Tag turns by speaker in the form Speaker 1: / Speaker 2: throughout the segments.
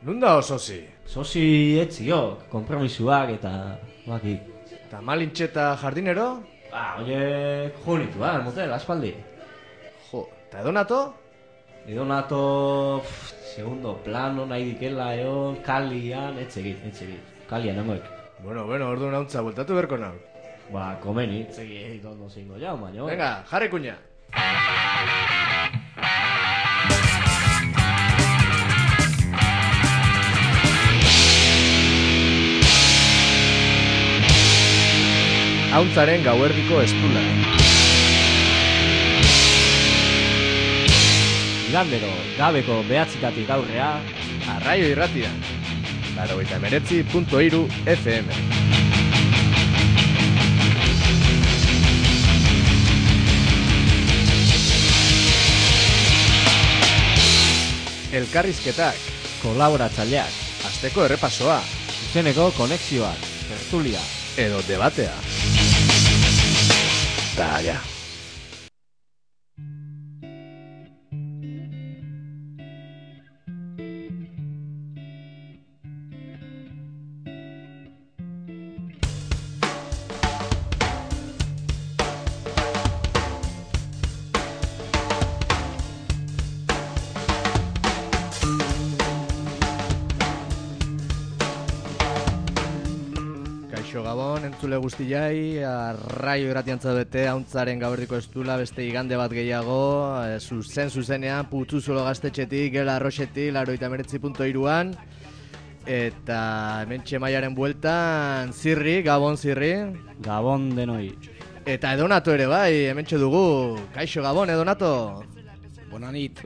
Speaker 1: Nunda sozi?
Speaker 2: Sozi etzio, kompromisuak eta baki.
Speaker 1: Eta malintxeta jardinero?
Speaker 2: Oie, junitu, motel, aspaldi.
Speaker 1: Jo, eta edonato?
Speaker 2: Edonato, segundo plano nahi dikela, kalian, etxegit. Kalian, nengoek.
Speaker 1: Bueno, ordu nauntza, bultatu berko nau.
Speaker 2: Komeni, etxegit, ondo zingo jau, baino.
Speaker 1: Venga, jarri kuña. Hauntzaren gauerdiko estula.
Speaker 2: Igandero, gabeko behatzitatik aurrea,
Speaker 1: Arraio irratia. 89.3 FM. Elkarrizketak,
Speaker 2: kolaboratzaileak,
Speaker 1: asteko errepasoa,
Speaker 2: zuzeneko konexioak, tertulia,
Speaker 1: edo debatea. Ta ja. Entzule guztiai, Arraio irratiantza bete, Hauntzaren gauerdiko estula, beste igande bat gehiago, zuzenean, Putzuzulo gaztetxetik, Gela Arroxetik, 89.3an, eta hementxe maiaren bueltan, Zirri, Gabon Zirri.
Speaker 2: Gabon denoi.
Speaker 1: Eta Edonato ere bai, hementxe dugu, kaixo Gabon, Edonato.
Speaker 3: Bonanit.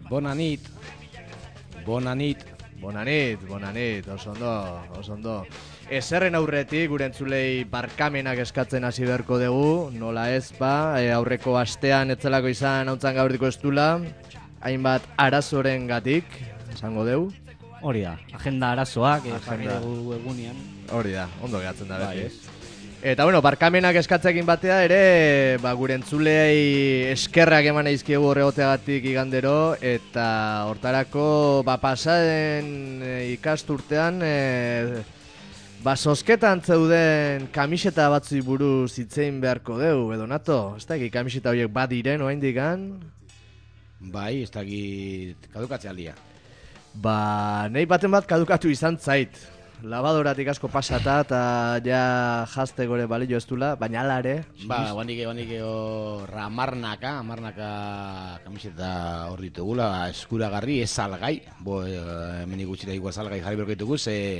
Speaker 1: Oso ondo. Ezerren aurretik, gure entzulei barkamenak eskatzen hasi beharko dugu, nola ez, aurreko astean etzelako izan Hauntzan gauerdiko estula, hainbat arazoren gatik, esango dugu.
Speaker 2: Hori da, agenda arazoak, jarri dugu egunean.
Speaker 1: Hori da, ondo gehatzen da beti. Eta barkamenak eskatzekin batea ere, gure entzulei eskerrak eman eizkiegu horregoteagatik igandero, eta hortarako pasaden ikasturtean, sosketan zeuden kamiseta batzu buruz hitzein beharko deu, Edonato? Ez dakit kamiseta horiek badiren oraindik gan?
Speaker 3: Bai, ez dakit kadukatzea aldia.
Speaker 1: Nahi baten bat kadukatu izan zait. Labadoratik asko pasata eta ja jazte gore balio ez dula, baina ala ere.
Speaker 3: Guandik amarnaka kamiseta hor ditugula, eskuragarri, ez salgai. Hemen ikutxita igual salgai jarri berkoitugu,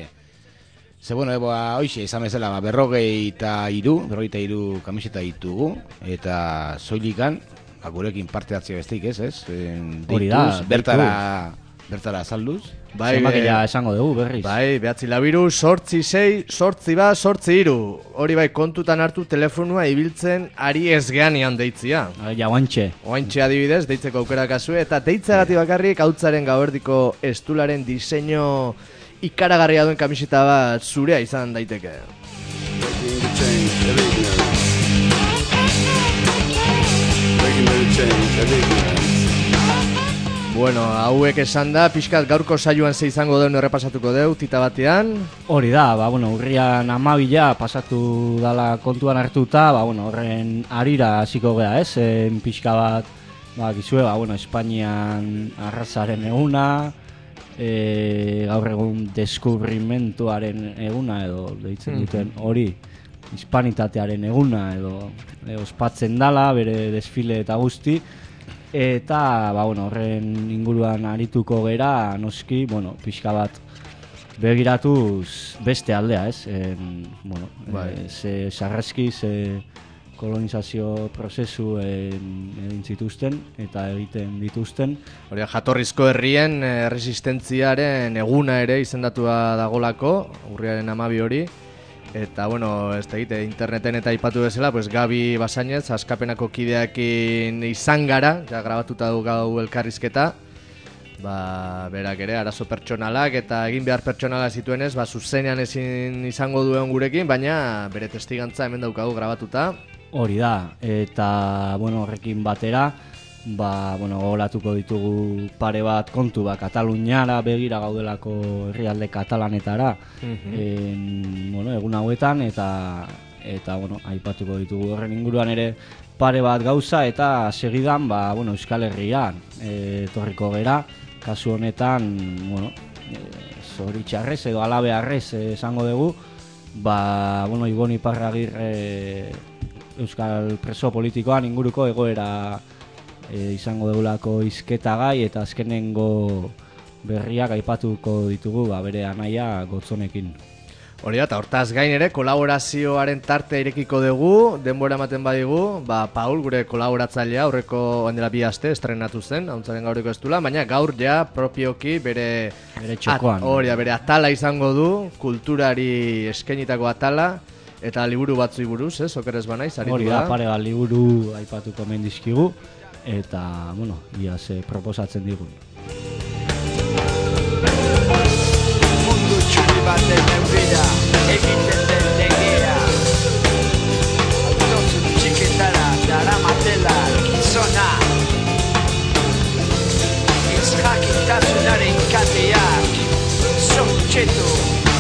Speaker 3: hoxe, izan bezala, 43 kamiseta ditugu, eta soilikan, gurekin parte hartzea besteik ez?
Speaker 2: Hori da,
Speaker 3: bertara salduz.
Speaker 2: Zemakila esango dugu berriz.
Speaker 1: Bai, 946-8 hori bai kontutan hartu telefonua ibiltzen ari ez geanean deitzia. Oantxe adibidez, deitzeko aukera kasue, eta deitzagati bakarrik Hauntzaren gauerdiko estularen diseño ikaragarria duen kamiseta bat zurea izan daiteke. Hauek esan da, pixkat gaurko saioan ze izango deun errepasatuko deu, tita batean.
Speaker 2: Hori da, urrian 12 pasatu dala kontuan hartuta, horren arira hasiko gea, pixka bat, gizue, Espainian arrazaren eguna, gaur egun deskubrimentuaren eguna edo deitzen duten hori, hispanitatearen eguna edo ospatzen dala, bere desfile eta guzti, eta horren inguruan arituko gera, noski, pixka bat begiratuz beste aldea, ze sarraski, ze kolonizazio prozesu egin zituzten eta egiten dituzten.
Speaker 1: Hori jatorrizko herrien resistentziaren eguna ere izendatua dagolako, urriaren 12 hori. Eta, ez da egite, interneten eta aipatu bezala, Gabi Basainez, Askapenako kideakin izan gara, ja grabatuta du gau elkarrizketa. Berak ere, arazo pertsonalak eta egin behar pertsonala zituenez, zuzenean ezin izango duen gurekin, baina bere testigantza hemen daukagu grabatuta.
Speaker 2: Hori da, eta horrekin batera, gogoratuko ditugu pare bat kontu, Kataluniara begira gaudelako herrialde katalanetara egun hauetan, eta aipatuko ditugu horren inguruan ere pare bat gauza, eta segidan Euskal Herrian etorriko gera, kasu honetan zoritxarrez edo alabearrez esango dugu, Ibon Iparragirre Euskal preso politikoan inguruko egoera izango dugulako hizketagai, eta azkenengo berriak aipatuko ditugu bere anaia Gotzonekin.
Speaker 1: Hori da, eta hortaz gain ere kolaborazioaren tartea irekiko dugu, denbora ematen badigu, Paul, gure kolaboratzailea, aurreko handela 2 aste estrenatu zen, hauntzaren gauriko ez dula, baina gaur ja propioki bere
Speaker 2: txokoan.
Speaker 1: Bere atala izango du, kulturari eskainitako atala, eta liburu batzui buruz, okerez banaiz, aritu da.
Speaker 2: Hori da, pare bat liburu aipatuko mendizkigu, eta, ia ze proposatzen digun.
Speaker 4: Mundu txuri baten neurira, egiten den legea. Autozun txiketara, daramatela gizona. Ez jakintasunaren kateak, sortxetu.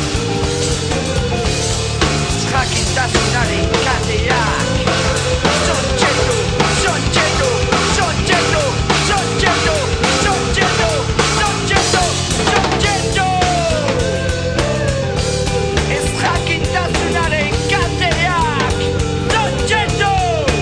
Speaker 4: Ez jakintasunaren kateak, sortxetu, sortxetu, sortxetu, sortxetu, sortxetu, sortxetu, sortxetu. Ez jakintasunaren kateak, sortxetu.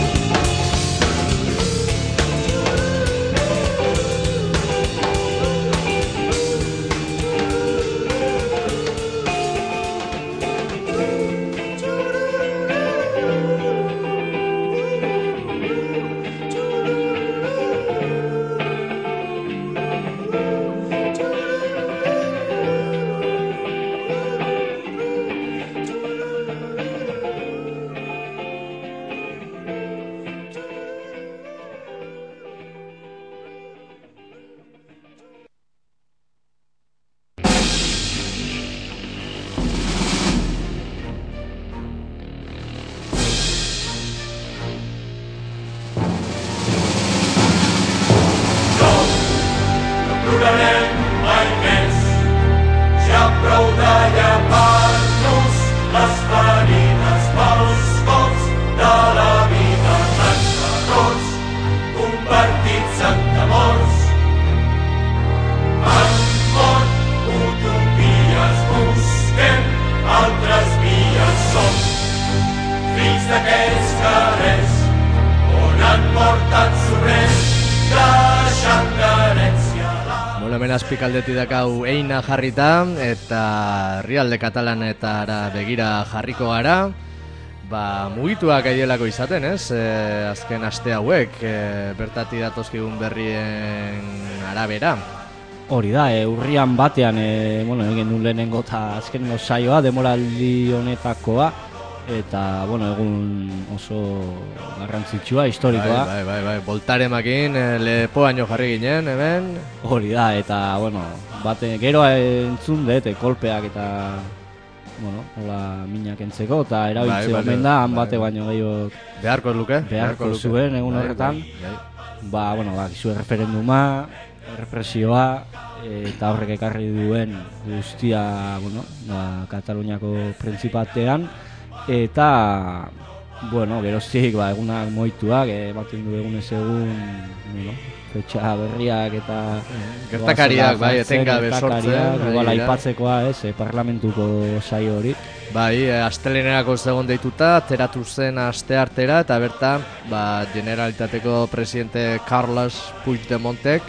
Speaker 1: Azpikaldetik dakau eina jarrita, eta herrialde katalanetara begira jarriko gara. Mugituak aidelako izaten, azken aste hauek, bertatik datozkigun berrien arabera.
Speaker 2: Hori da, urrian batean, egin duen lehenengo eta azkenengo saioa, demoraldi honetakoa, eta, egun oso garrantzitsua, historikoa.
Speaker 1: Bai, Voltaremakin lepoaino jarri ginen, hemen.
Speaker 2: Hori da, eta, geroa entzun dut, kolpeak eta, hola minak entzeko, eta erabiltze omen da, han bate baino gehiago
Speaker 1: beharko luke.
Speaker 2: Beharko zuen egun horretan. Gizu referenduma, represioa, eta horrek ekarri duen guztia, Kataluniako printzipaltean. Eta, geroztik, egunak moituak, ematen du egunez egun, fetxa berriak eta...
Speaker 1: Gertakariak, etengabe sortzen.
Speaker 2: Igual aipatzekoa, parlamentuko saio hori.
Speaker 1: Astelenerako zegoen deituta, teratu zen asteartera, eta bertan, Generalitateko presidente Carles Puigdemontek,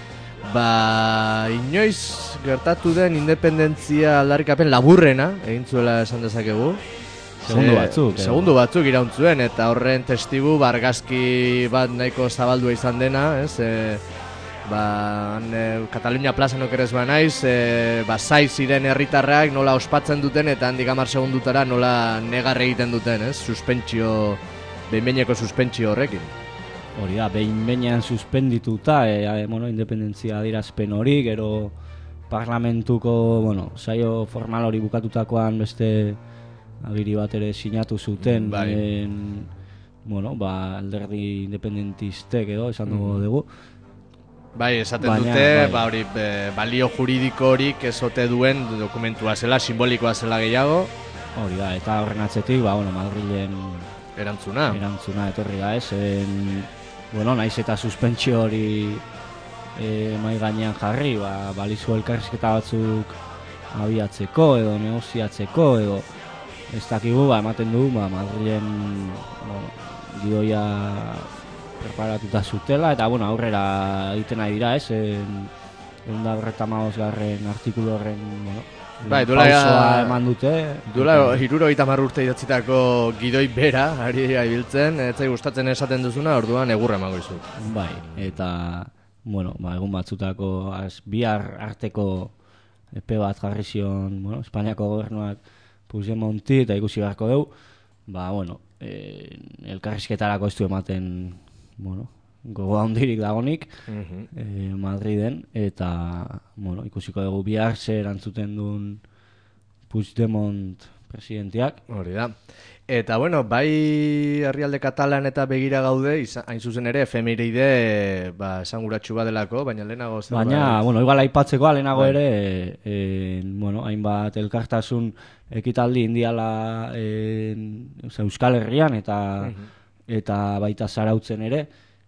Speaker 1: inoiz gertatu den independentzia aldarrikapen laburrena, egin zuela esan dezakegu. Segundu batzuk irauntzuen, eta horren testigu argazki bat nahiko zabaldua izan dena, Katalunia plazan okerez banaiz, zai ziren herritarrak nola ospatzen duten, eta handik 10 segundutara nola negar egiten duten, behin-behineko suspentsio horrekin.
Speaker 2: Hori da, behin-behinean suspendituta, independentzia adierazpen hori, gero parlamentuko, saio formal hori bukatutakoan beste agiri bat ere sinatu zuten bueno, alderdi independentistek edo esan dugu.
Speaker 1: Bai, esaten
Speaker 2: Baina,
Speaker 1: dute,
Speaker 2: bai.
Speaker 1: hori, balio juridiko horik ez ote duen dokumentua zela, simbolikoa zela gehiago,
Speaker 2: Hori da, eta horren atzetik, Madrilen
Speaker 1: erantzuna.
Speaker 2: etorri da, bueno, naiz eta suspentsio hori mai gainean jarri, balizu elkarrizketa batzuk abiatzeko edo negoziatzeko edo ez dakigu, ematen du, Madrilen gidoia preparatuta zutela eta bueno, aurrera egiten nahi dira, 155. Artikulu horren, bueno,
Speaker 1: Bai,
Speaker 2: pausoa eman dute.
Speaker 1: Duela 70 urte idatzitako gidoi bera, ari ibiltzen, ez zai gustatzen esaten duzuna, orduan egurra emango dizut.
Speaker 2: Bai, eta bueno, egun batzutako bihar arteko epe bat jarri zion, bueno, Espainiako gobernuak Puigdemonti eta ikusi beharko dugu, bueno, elkarrizketarako ez du ematen, bueno, gogo handirik dagonik Madriden, eta bueno, ikusiko dugu bihar zer erantzuten duen Puigdemont presidenteak.
Speaker 1: Hori da. Eta bueno, bai herrialde katalan eta begira gaude, hain zuzen ere efemeride esanguratsu badelako, baina lehenago zer.
Speaker 2: Baina, bueno, igual aipatzeko lehenago ere, bueno, hainbat elkartasun ekitaldi indiala Euskal Herrian eta baita Zarautzen ere,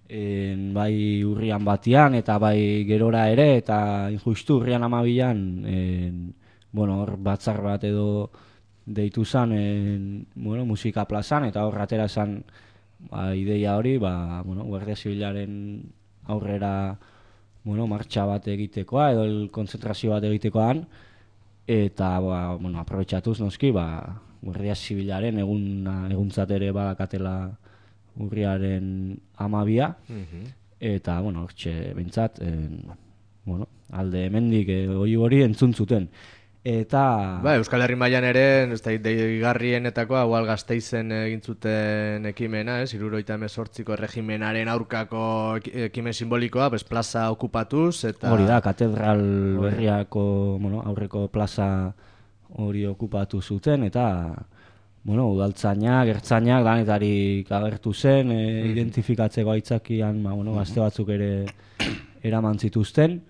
Speaker 2: bai urrian batian eta bai gerora ere, eta injustu urrian 12an, bueno, hor batzar bat edo deitu zen, bueno, musika plazan, eta hor atera zen ideia hori, bueno, Guardia Zibilaren aurrera, bueno, martxa bat egitekoa edo konzentrazio bat egitekoan, eta, bueno, aprobetxatuz noski, Guardia Zibilaren eguntzat ere badakatela urriaren 12a, eta, bueno, hortxe bintzat, bueno, alde hemendik hori entzun zuten. Eta
Speaker 1: Euskal Herri mailan ere, ez da deigarrienetako hau Gasteizen egin zuten ekimena, 78ko erregimenaren aurkako ekimen simbolikoa, plaza okupatuz eta
Speaker 2: hori da, katedral berriako, bueno, aurreko plaza hori okupatu zuten eta bueno, udaltzainak, ertzainak danetarik agertu zen, identifikatzeko aitzakian, bueno, gazte batzuk ere eraman zituzten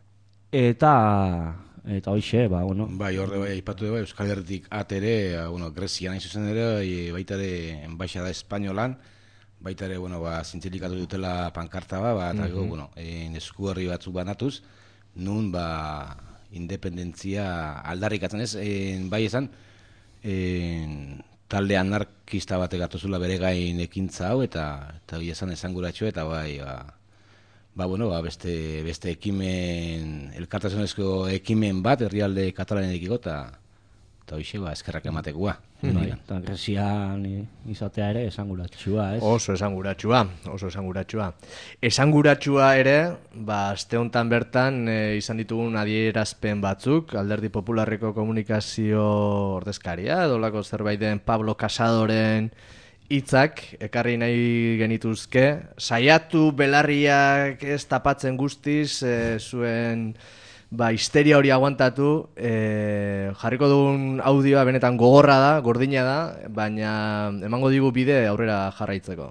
Speaker 2: eta hoixe, bueno.
Speaker 3: Bai, horde aipatu dugu Euskal Herritik atere, bueno, Grezian hain zuzen ere, baita ere enbaixada espainolan, baita ere, bueno, zintzilikatu dutela pankarta eta gero, bueno, esku herri batzuk banatuz, nun, independentzia aldarrikatzen ez, bai esan, talde anarkista batek atozula bere gain ekintza hau, eta bai esan esanguratxo, eta bai, bueno, beste ekimen, elkartasunezko ekimen bat, herrialde katalanekiko, eta hoxe, eskerrak ematekoa.
Speaker 2: Eta Grezian izatea ere esanguratsua, ez?
Speaker 1: Oso esanguratsua. Esanguratsua ere, aste honetan bertan izan ditugun adierazpen batzuk, Alderdi Popularreko komunikazio ordezkaria, edolako zerbait den Pablo Casadoren hitzak ekarri nahi genituzke, saiatu belarriak ez tapatzen guztiz, zuen histeria hori aguantatu, jarriko dugun audioa benetan gogorra da, gordina da, baina emango digu bide aurrera jarraitzeko.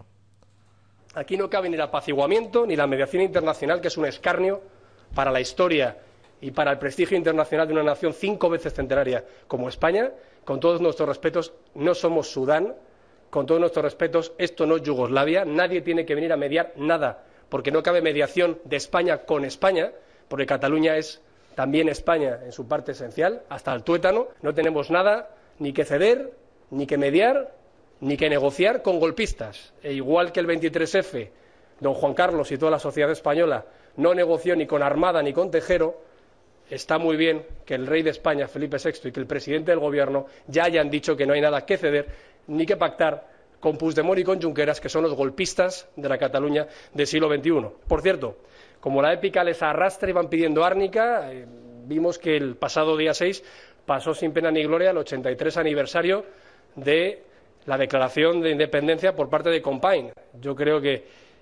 Speaker 5: Aquí no cabe ni el apaciguamiento ni la mediación internacional, que es un escarnio para la historia y para el prestigio internacional de una nación 5 veces centenaria como España. Con todos nuestros respetos, no somos Sudán. Con todos nuestros respetos, esto no es Yugoslavia, nadie tiene que venir a mediar nada, porque no cabe mediación de España con España, porque Cataluña es también España en su parte esencial, hasta el tuétano. No tenemos nada ni que ceder, ni que mediar, ni que negociar con golpistas. E igual que el 23F, don Juan Carlos y toda la sociedad española no negoció ni con Armada ni con Tejero, está muy bien que el rey de España, Felipe VI, y que el presidente del gobierno ya hayan dicho que no hay nada que ceder ni que pactar con Puigdemont y con Junqueras, que son los golpistas de la Cataluña del siglo XXI. Por cierto, como la épica les arrastra y van pidiendo árnica, vimos que el pasado día 6 pasó sin pena ni gloria el 83 aniversario de la declaración de independencia por parte de Compain. Yo creo que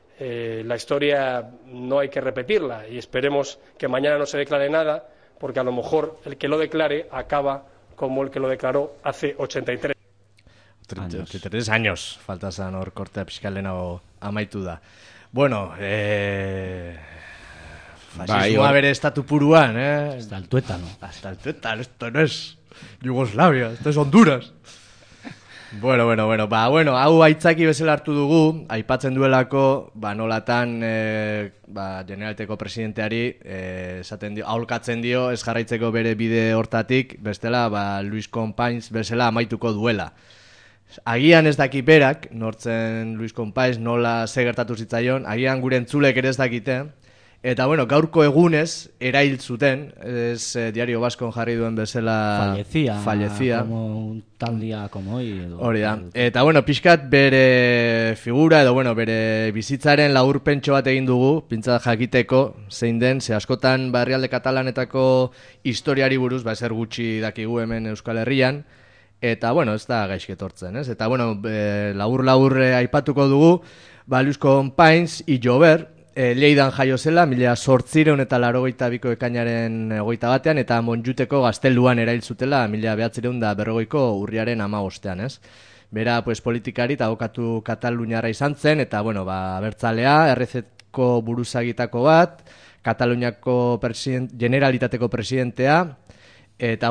Speaker 5: la historia no hay que repetirla y esperemos que mañana no se declare nada, porque a lo mejor el que lo declare acaba como el que lo declaró hace 83.
Speaker 1: 33 años, falta zan hor kortea pixkalenago amaitu da. Bueno, fascismoa bere estatu puruan,
Speaker 2: Hasta el tuétano.
Speaker 1: Hasta el tuétano, esto no es Yugoslavia, esto es Honduras. Bueno, hau aitzaki bezala hartu dugu, aipatzen duelako, nolatan Generalitateko presidenteari esaten dio, aholkatzen dio ez jarraitzeko bere bide hortatik, bestela Luis Companys bezala amaituko duela. Agian ez daki berak, nortzen Luis Companys nola gertatu zitzaion, agian gure entzulek ere ez dakite, eta gaurko egunez erail zuten, ez Diario Baskon jarri duen bezala fallecía.
Speaker 2: Como un tal día como hoy.
Speaker 1: Hori da. Eta pixkat bere figura edo bere bizitzaren laburpentxo bat egin dugu, pintza jakiteko zein den, ze askotan herrialde katalanetako historiari buruz, ezer gutxi dakigu hemen Euskal Herrian, eta ez da gaizki etortzen, ez? Eta labur aipatuko dugu, Luis Companys y Jover, Lleidan jaio zela, 1882ko ekainaren 21 eta Montjuteko gazteluan erail zutela 1940ko urriaren 15ean, ez? Bera, politikari eta abokatu kataluniarra izan zen, eta, abertzalea, RZ-ko buruzagitako bat, Kataluniako Generalitateko presidentea, eta,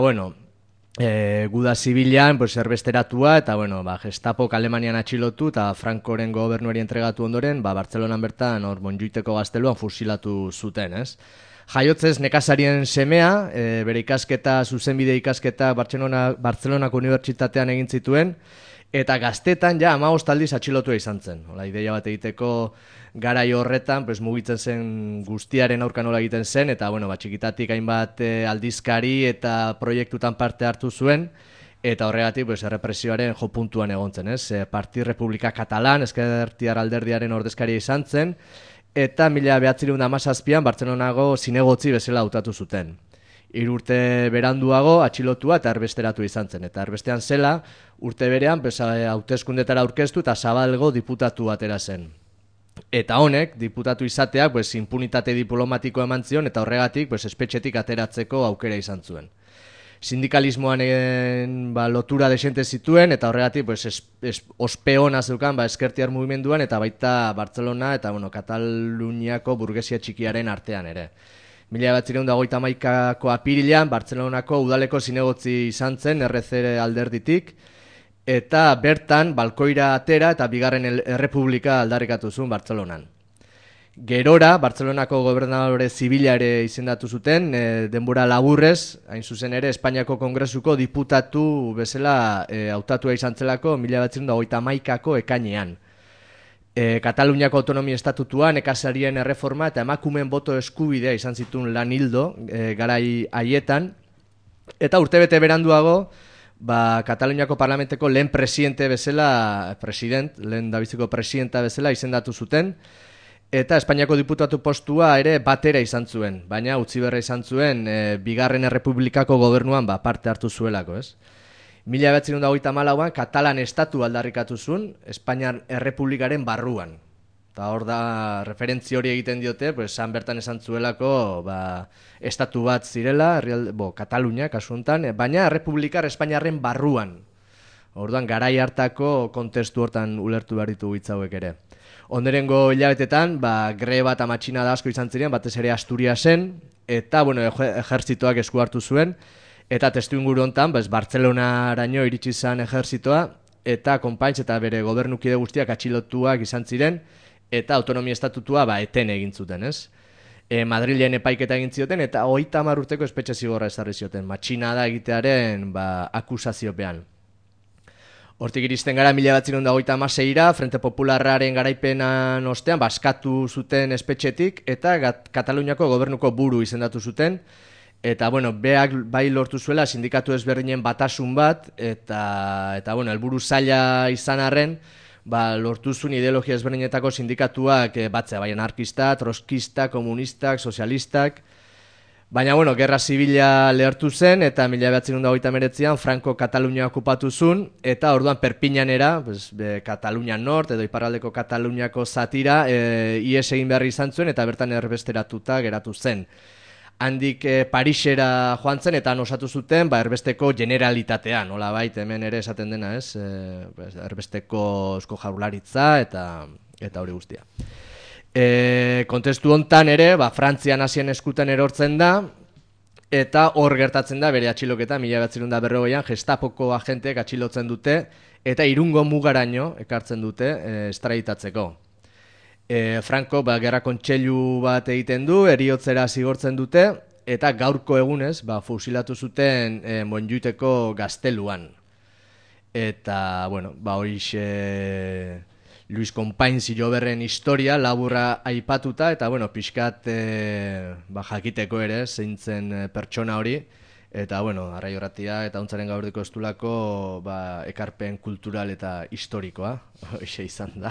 Speaker 1: guda zibilan, erbesteratua, eta, Gestapok Alemanian atxilotu, eta Francoren gobernuari entregatu ondoren, Bartzelonan bertan, Montjuiteko gazteluan fusilatu zuten, ez? Jaiotzez nekazarien semea, bere ikasketa, zuzenbide ikasketa Bartzelonako unibertsitatean egin zituen, eta gaztetan 15 aldiz atxilotua izan zen. Ideia bat egiteko garai horretan, mugitzen zen guztiaren aurka nola egiten zen, eta txikitatik hainbat aldizkari eta proiektutan parte hartu zuen, eta horregatik errepresioaren jo puntuan egon zen, ez? Partit Republika Katalan, ezkertiar alderdiaren ordezkaria izan zen, eta 1917an Bartzelonago zinegotzi bezala hautatu zuten. 3 urte beranduago atxilotua eta erbesteratu izan zen. Eta erbestean zela, urte berean hauteskundetara aurkeztu eta Zabalgo diputatu atera zen. Eta honek, diputatu izateak, impunitate diplomatiko eman zion eta horregatik espetxetik ateratzeko aukera izan zuen. Sindikalismoan lotura desente zituen eta horregatik ospe hona zeukan ezkertiar mugimenduan eta baita Bartzelona eta Kataluniako burgesia txikiaren artean ere. 1931ko apirilean Bartzelonako udaleko zinegotzi izan zen RC alderditik, eta bertan balkoira atera eta bigarren errepublika aldarrikatu zuen Bartzelonan. Gerora, Bartzelonako gobernadore zibila ere izendatu zuten, denbora laburrez, hain zuzen ere, Espainiako Kongresuko diputatu bezala hautatua izan zelako 1931ko ekainean. Kataluniako autonomia estatutuan, nekazarien erreforma eta emakumeen boto eskubidea izan zituen lan hildo garai haietan, eta urtebete beranduago, Kataluniako parlamenteko lehen presidente bezala, lehen dabiziko presidenta bezala izendatu zuten, eta Espainiako diputatu postua ere batera izan zuen, baina utzi berra izan zuen bigarren errepublikako gobernuan parte hartu zuelako, ez? 1934an Katalan estatu aldarrikatu zuen, Espainiar Errepublikaren barruan. Eta hor da, referentzi hori egiten diote, han bertan esan zuelako estatu bat zirela, Katalunia kasu honetan, baina Errepublikar Espainiarren barruan. Orduan, garai hartako kontestu hortan ulertu behar ditugu hitz hauek ere. Ondorengo hilabetetan, greba eta matxinada asko izan ziren, batez ere Asturiasen, eta ejertzitoak esku hartu zuen, eta testuinguru honetan, Bartzelonaraino iritsi zen ejertzitoa, eta Companys eta bere gobernukide guztiak atxilotuak izan ziren, eta autonomia estatutua eten egin zuten, ez? Madrilen epaiketa egin zioten, eta 30 urteko espetxe zigorra ezarri zioten, matxinada egitearen akusaziopean. Hortik iristen gara 1936ra, Frente Popularraren garaipenan ostean, askatu zuten espetxetik, eta Kataluniako gobernuko buru izendatu zuten, eta, beak bai lortu zuela sindikatu ezberdinen batasun bat, eta helburu zaila izan arren, lortu zuen ideologia ezberdinetako sindikatuak batzea, bai anarkista, troskista, komunistak, sozialistak, baina, gerra zibila lehertu zen, eta 1939an Franco Katalunia okupatu zuen, eta orduan Perpiñanera, Katalunia Nord, edo iparraldeko Kataluniako zatira, ies egin behar izan zuen, eta bertan erbesteratuta geratu zen. handik Parisera joan zen eta osatu zuten erbesteko generalitatean, nola bait hemen ere esaten dena, ez? Erbesteko Eusko Jaurlaritza eta hori guztia. Kontestu hontan ere, Frantzian hasien eskuten erortzen da, eta hor gertatzen da bere atxiloketa 1940an Gestapoko agenteek atxilotzen dute eta Irungo mugaraino ekartzen dute estraditatzeko. Franco gerra kontseilu bat egiten du, heriotzera zigortzen dute eta gaurko egunez fusilatu zuten Montjuiteko gazteluan. Eta, horixe Luis Companys Iloberren historia laburra aipatuta eta pixkat jakiteko ere zeintzen pertsona hori eta Arrai Horratia eta Untzaren Gauerdiko Estulako ekarpen kultural eta historikoa horixe izan da.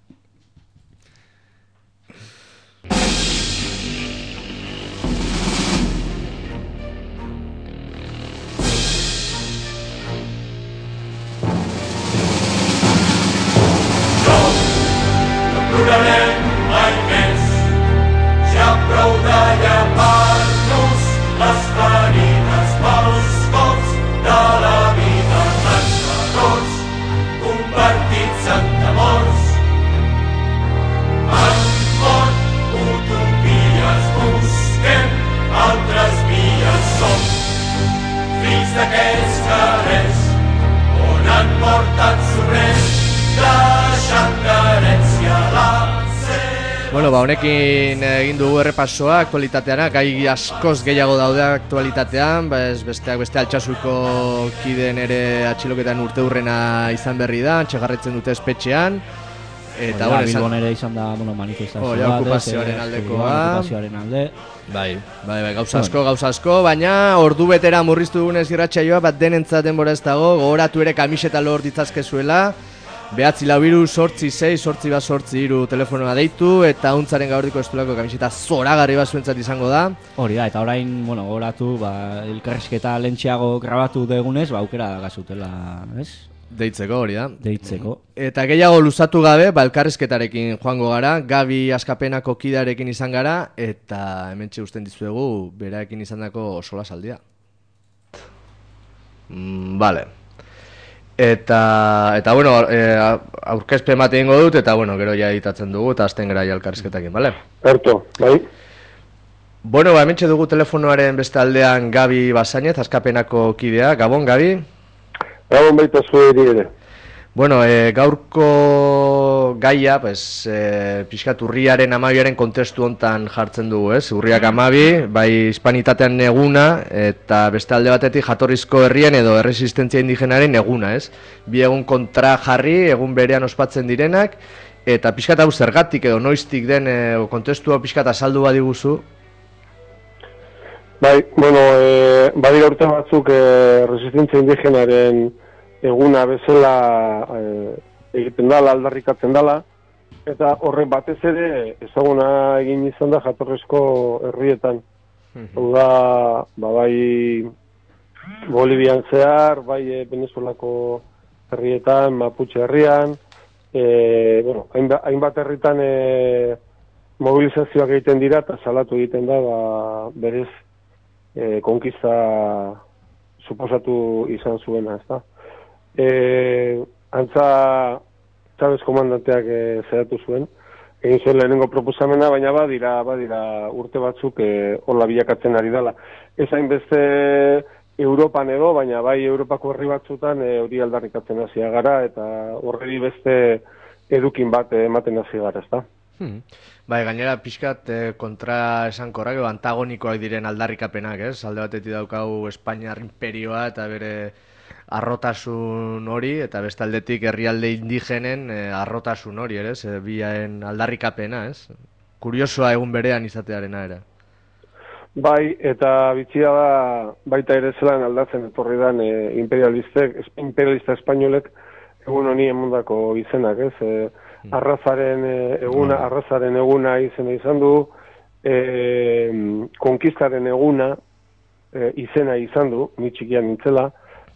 Speaker 6: Plorarem mai més, ja prou de llepar-nos les ferides pels cops de la vida, tants errors convertits en temors. En mort, utopies busquem, altres vies som, fills d'aquells carrers on han mort tants obrers, deixant d'herència la
Speaker 1: honekin egin dugu errepasoa aktualitateana, gai askoz gehiago daude aktualitatean, besteak beste Altsasuko kideen ere atxiloketan urteurrena izan berri da, antxegarretzen dute espetxean. Eta
Speaker 2: Bilbon ere izan da manifestazioa,
Speaker 1: okupazioaren aldekoa.
Speaker 2: Okupazioaren alde.
Speaker 1: Bai, gauza asko, baina ordu betera murriztu dugunez irratsaioa, denentzat denbora ez dago, gogoratu ere kamiseta lor ditzazkezuela. 944-863-883 telefonoa deitu eta Untzaren Gauerdiko Estulako kamiseta zoragarri bat zuentzat izango da.
Speaker 2: Hori da, eta orain, gogoratu, elkarrizketa lentxeago grabatu degunez, aukera gazutela, ez?
Speaker 1: Deitzeko, hori da.
Speaker 2: Deitzeko.
Speaker 1: Eta gehiago luzatu gabe, elkarrizketarekin joango gara, Gabi Askapenako kidearekin izan gara, eta hementxe usten dizuegu, beraekin izandako solasaldia. Vale. Eta aurkezpen bat egingo dut, eta gero ja editatzen dugu, eta azten gara elkarrizketakin, bale?
Speaker 7: Erto, bai.
Speaker 1: Hementxe dugu telefonoaren beste aldean Gabi Basainez, Askapenako kidea. Gabon, Gabi?
Speaker 7: Gabon baita zueri ere.
Speaker 1: Gaurko gaia, pixkat urriaren 12aren kontestu hontan jartzen dugu, ez? Urriak 12, bai hispanitatean eguna, eta beste alde batetik jatorrizko herrien edo erresistentzia indigenaren eguna, ez? Bi egun kontra jarri, egun berean ospatzen direnak, eta pixkat hau zergatik edo noiztik den kontestu hau pixkat azaldu badiguzu.
Speaker 7: Bai, badira urte batzuk resistentzia indigenaren eguna bezala egiten dala, aldarrikatzen dala, eta horrek batez ere ezaguna egin izan da jatorrezko herrietan. Hau da, bai Bolivian zehar, bai Venezuelako herrietan, Mapuche herrian, hainbat herritan mobilizazioak egiten dira eta salatu egiten da, berez konkista suposatu izan zuena, ez da. Antza Chavez komandanteak zehatu zuen, egin zuen lehenengo proposamena, baina badira urte batzuk horla bilakatzen ari dela. Ez hainbeste Europan edo, baina bai Europako herri batzutan hori aldarrikatzen hasia gara, eta horreri beste edukin bat ematen hasi gara, ezta?
Speaker 1: Bai, gainera pixkat kontra esankorrak edo antagonikoak diren aldarrikapenak, ez? Alde batetik daukau Espainiar imperioa eta bere arrotasun hori, eta beste aldetik herrialde indigenen arrotasun hori, ere? Biaen aldarrikapena, ez? Kuriosoa egun berean izatearena ere.
Speaker 7: Bai, eta bitxia da baita ere zelan aldatzen etorri dan imperialista espainolek egun honi emondako izenak, ez? Arrazaren eguna izena izan du, konkistaren eguna izena izan du, ni txikian nintzela.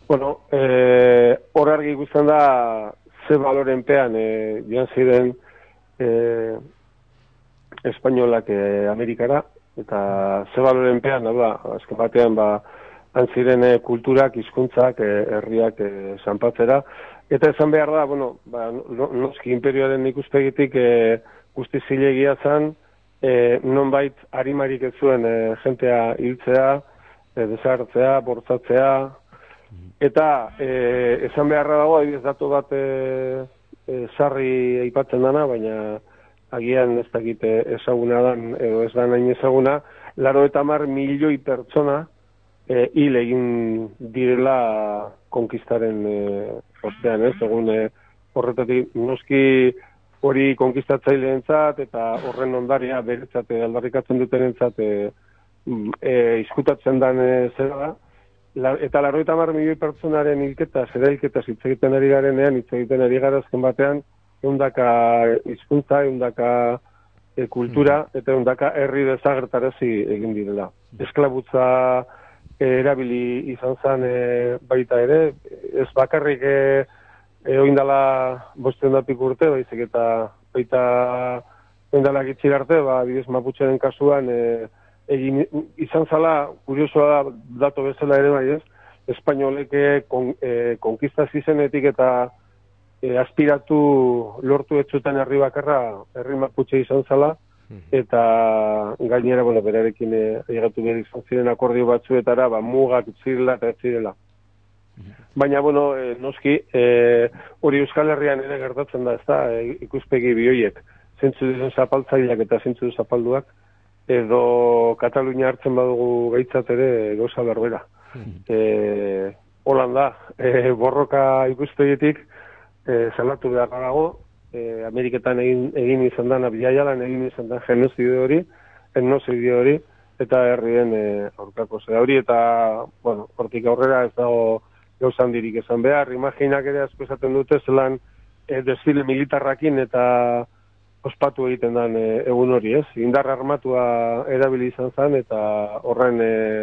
Speaker 7: Hor argi guztan da ze balorenpean joan ziren espainolak Amerikara, Eta ze baloren pean, azken batean, han ziren kulturak, hizkuntzak, herriak zanpatzera. Eta esan behar da, noski imperioaren ikuspegitik guzti zilegia zen, nonbait harimarik ez zuen jentea hiltzea, desartzea, bortzatzea, eta esan beharra dago, adibidez datu bat sarri aipatzen dana, baina agian ez dakit ezaguna dan, edo ez da nahin ezaguna, 80 milioi pertsona hil egin direla konkistaren ostean, egun horretatik noski hori konkistatzaileentzat eta horren ondaria beretzat aldarrikatzen dutenentzat izkutatzen den zera da, eta 80 milioi pertsonaren hilketa, zera hilketa hitz egiten ari garenean, hitz egiten ari gara azken batean, ehundaka hizkuntza, ehundaka kultura, eta ehundaka herri desagertarazi egin direla. Esklabutza erabili izan zen baita ere, ez bakarrik oindala 500 urte, baizik eta baita oindala gitxir arte, bidez Maputxeren kasuan egin izan zala, kuriosoa da dato bezala ere bai ez, espainolek konkistaz izenetik eta aspiratu lortu etzuten herri bakarra, herri Maputxe izan zala, eta gainera, berarekin ailegatu behar izan ziren akordio batzuetara, mugak zirela eta ez zirela. Baina, noski, hori Euskal Herrian ere gertatzen da, ez da, ikuspegi bioiek, zentzu duen zapaltzaileak eta zentzu duen zapalduak, edo Katalunia hartzen badugu gaitzat ere gauza berbera. Holanda, borroka ikuspegitik, salatu behar dago, Ameriketan egin izan da, Biaialan egin izan da genozidio hori, eta herrien aurkako zera hori, eta, hortik aurrera ez dago gauza handirik esan behar. Imaginak ere asko esaten dute, zelan desfile militarrakin eta ospatu egiten den egun hori, ez? Indar armatua erabili izan zen, eta horren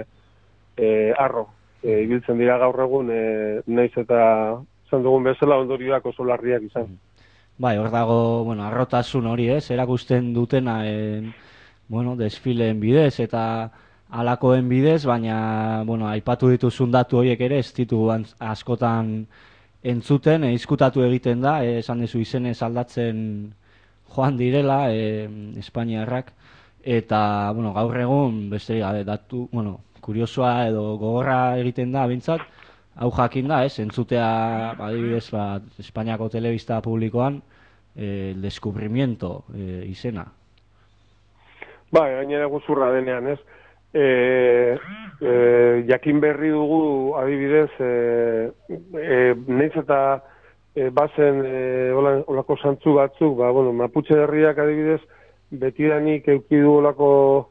Speaker 7: arro ibiltzen dira gaur egun, naiz eta zan dugun bezala ondorioak oso larriak izan.
Speaker 2: Bai, hor dago, arrotasun hori, ez? Erakusten dutena, desfileen bidez eta alakoen bidez, baina, aipatu dituzun datu horiek ere, ez ditu askotan entzuten, izkutatu egiten da, esan dezu izenez aldatzen joan direla, Espainiarrak, eta, gaur egun, beste datu, kuriosoa edo gogorra egiten da, bintzat, hau jakin da, entzutea, adibidez, Espainiako telebista publikoan, el descubrimiento izena.
Speaker 7: Gainera guzurra denean, ez? Jakin berri dugu, adibidez, nahiz eta bazen olako santzu batzuk, Maputxe herriak adibidez, betidanik eukidu olako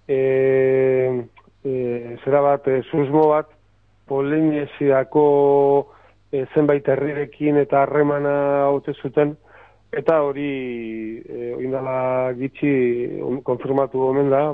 Speaker 7: zera bat, susmo bat, Polinesiako zenbait herrirekin eta harremana haute zuten, eta hori oindala gitxi konfirmatu omen da,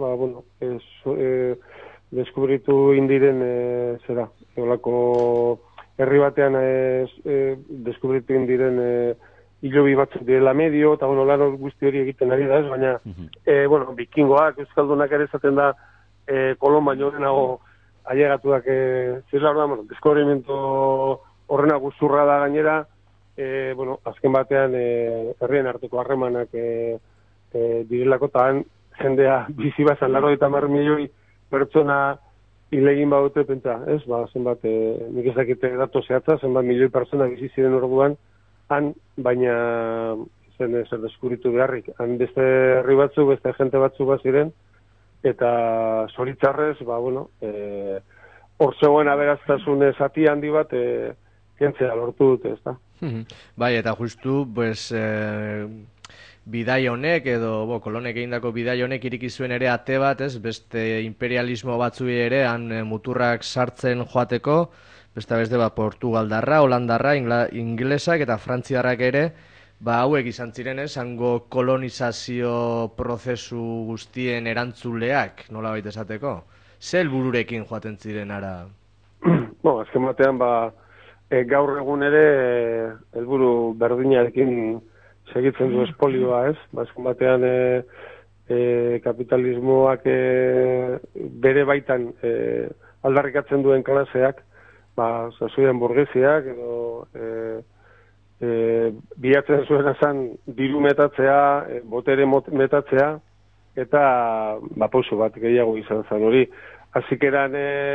Speaker 7: deskubritu indiren zera, olako herri batean deskubritu indiren hilobi batzuk direla medio, eta lan guzti hori egiten ari da ez, baina bikingoak, euskaldunak ere zaten da Kolon baino denago ailegatuak zirela, deskubrimiento horrena guzurra da gainera, azken batean herrien arteko harremanak direlako, eta jendea bizi bazan 80 milioi pertsona hilegin badute pentsa, ez? Zenbat, nik ezakite datu zehatza, zenbat milioi pertsona bizi ziren orduan, baina zen zer deskubritu beharrik. Han beste herri batzuk, beste jente batzuk baziren, eta zoritzarrez, hor zegoen aberaztasun zati handi bat, kentzea lortu dute, ez da?
Speaker 1: Bai, eta justu, bidai honek, edo kolonek egindako bidai honek iriki zuen ere ate bat, ez? Beste imperialismo batzui ere, han muturrak sartzen joateko, beste Portugaldarra, Holandarra, inglesak eta frantziarrak ere, hauek izan ziren, hango kolonizazio prozesu guztien erantzuleak, nola baita esateko? Ze helbururekin joaten ziren ara?
Speaker 7: Azken batean, gaur egun ere helburu berdinarekin segitzen du espolioa, ez? Azken batean kapitalismoak bere baitan aldarrikatzen duen klaseak, zazuien burgesiak, edo bilatzen zuen esan diru metatzea, botere metatzea, eta pauso bat gehiago izan zen hori. Azikeran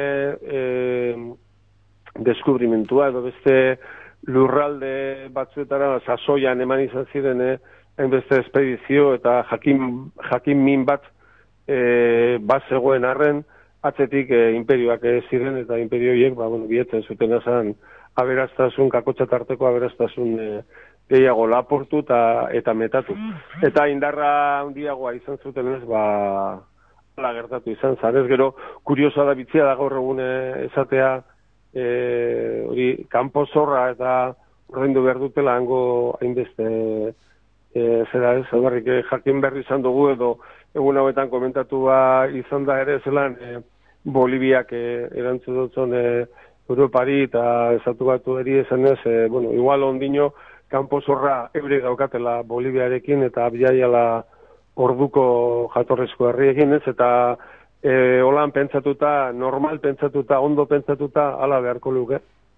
Speaker 7: deskubrimentua, edo beste lurralde batzuetara sasoian eman izan ziren, hainbeste espedizio eta jakin min bat zegoen arren, atzetik imperioak ziren, eta imperioiek, bietzen zuten esan aberastasun, kakotxatarteko aberastasun gehiago laportu eta metatu. Eta indarra handiagoa izan zuten ez, hala gertatu izan zanez, gero kuriosa da bitzia da gaur egun esatea, hori, kanpo zorra eta ordaindu behar dutela hango hainbeste zera ez, albarrik jakin berri izan dugu edo egun hauetan komentatua izan da ere zelan Boliviak erantzun dutzen Europari eta Estatu Batuari esan ez, igual ondino kanpo zorra eure daukatela Boliviarekin eta abiaiala orduko jatorrizko herriekin ez, eta holan pentsatuta, normal pentsatuta, ondo pentsatuta, hala beharko luke.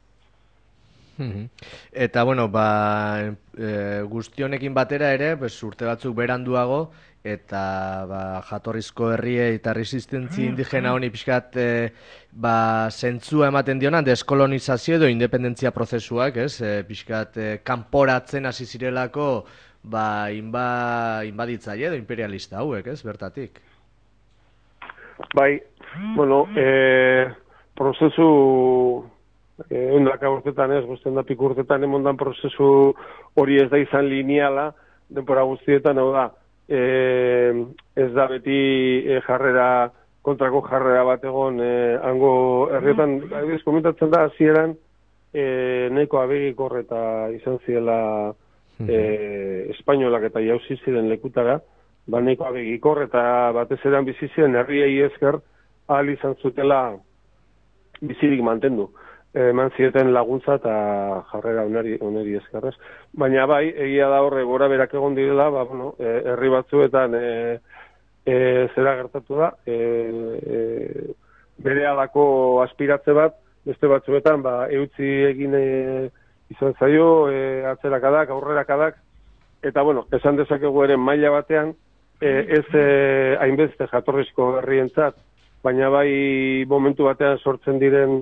Speaker 1: Eta, guztionekin batera ere, urte batzuk beranduago, eta jatorrizko herrie eta resistentzia indigena honi pixkat zentzua ematen dionan, deskolonizazio edo independentzia prozesuak, ez? Pixkat kanporatzen hasi zirelako inbaditzaile edo imperialista hauek, ez? Bertatik.
Speaker 7: Bai, prozesu ondaka urtetan ez, guztendapik urtetan emondan prozesu hori ez da izan lineala, denpora guztietan, hau da, ez da beti jarrera, kontrako jarrera bat egon hango herrietan, komentatzen da, hasieran nahiko abegikor eta izan ziela espainolak eta jauzi ziren lekutara, nahiko abegikor eta batez eran bizi ziren herriei esker ahal izan zutela bizirik mantendu. Eman zieten laguntza eta jarrera oneri eskerrez. Baina bai, egia da horre gora berak egon direla, herri batzuetan zera gertatu da, bere alako aspiratze bat, beste batzuetan eutzi egin izan zaio, atzerakadak, aurrerakadak, eta esan dezakegu ere maila batean, ez hainbeste jatorrizko herrientzat, baina bai momentu batean sortzen diren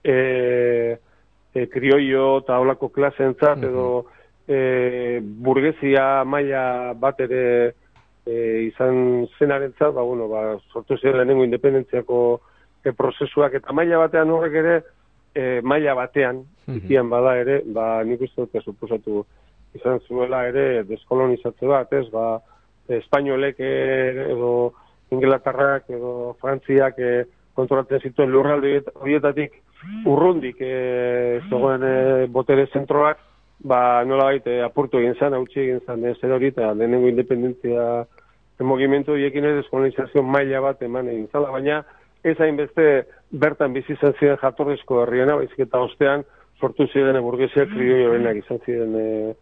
Speaker 7: krioio eta holako klaseentzat edo burgesia maila bat ere izan zenarentzat, sortu ziren lehenengo independentziako prozesuak eta maila batean horrek ere maila batean ikian bada ere, nik uste dute suposatu izan zuela ere deskolonizatze bat, ez, espainolek edo Inglaterrak edo Frantziak kontrolatzen zituen lurralde horietatik urrundik zegoen botere zentroak, nolabait apurtu egin zen, hautsi egin zen zer hori, eta lehenengo independentzia mugimendu horiekin deskolonizazio maila bat eman egin zala, baina ez hainbeste bertan bizi izan ziren jatorrizko herriena, baizik eta ostean sortu ziren burgesia krioiorenak izan ziren,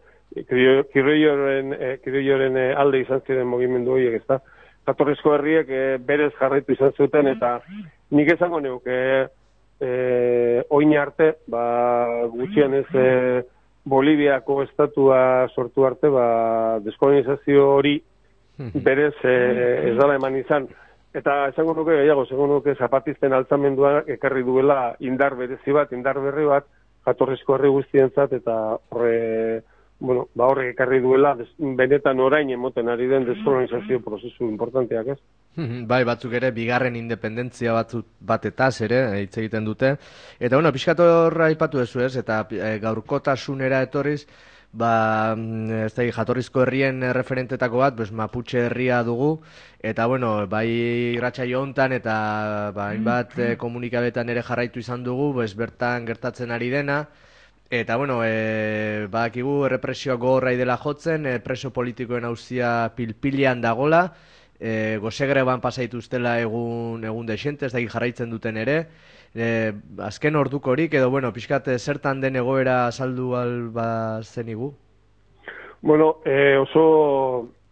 Speaker 7: krioioren alde izan ziren mugimendu horiek, ez da? Jatorrizko herriek berez jarraitu izan zuten, eta nik esango neuke oin arte, gutxien ez Boliviako estatua sortu arte, deskolonizazio hori berez ez dala eman izan. Eta esango nuke gehiago, esango nuke zapatisten altzamendua ekarri duela indar berezi bat, indar berri bat, jatorrizko herri guztientzat, eta horrek ekarri duela benetan orain emoten ari den deskolonizazio prozesu importanteak, ez?
Speaker 1: Bai, batzuk ere bigarren independentzia batetaz ere hitz egiten dute. Eta pixkat horra aipatu dezu, ez? Eta gaurkotasunera etorriz, ez da jatorrizko herrien referentetako bat, Mapuche herria dugu, eta bai irratsaio hontan eta hainbat komunikabetan ere jarraitu izan dugu, bertan gertatzen ari dena. Eta, badakigu errepresioak gogorra dela jotzen, preso politikoen auzia pilpilean dagola, gozegreban pasaituztela egun desente, ez da jarraitzen duten ere, azken ordukorik, edo, pixkat zertan den egoera azaldu alba zenigu?
Speaker 7: Oso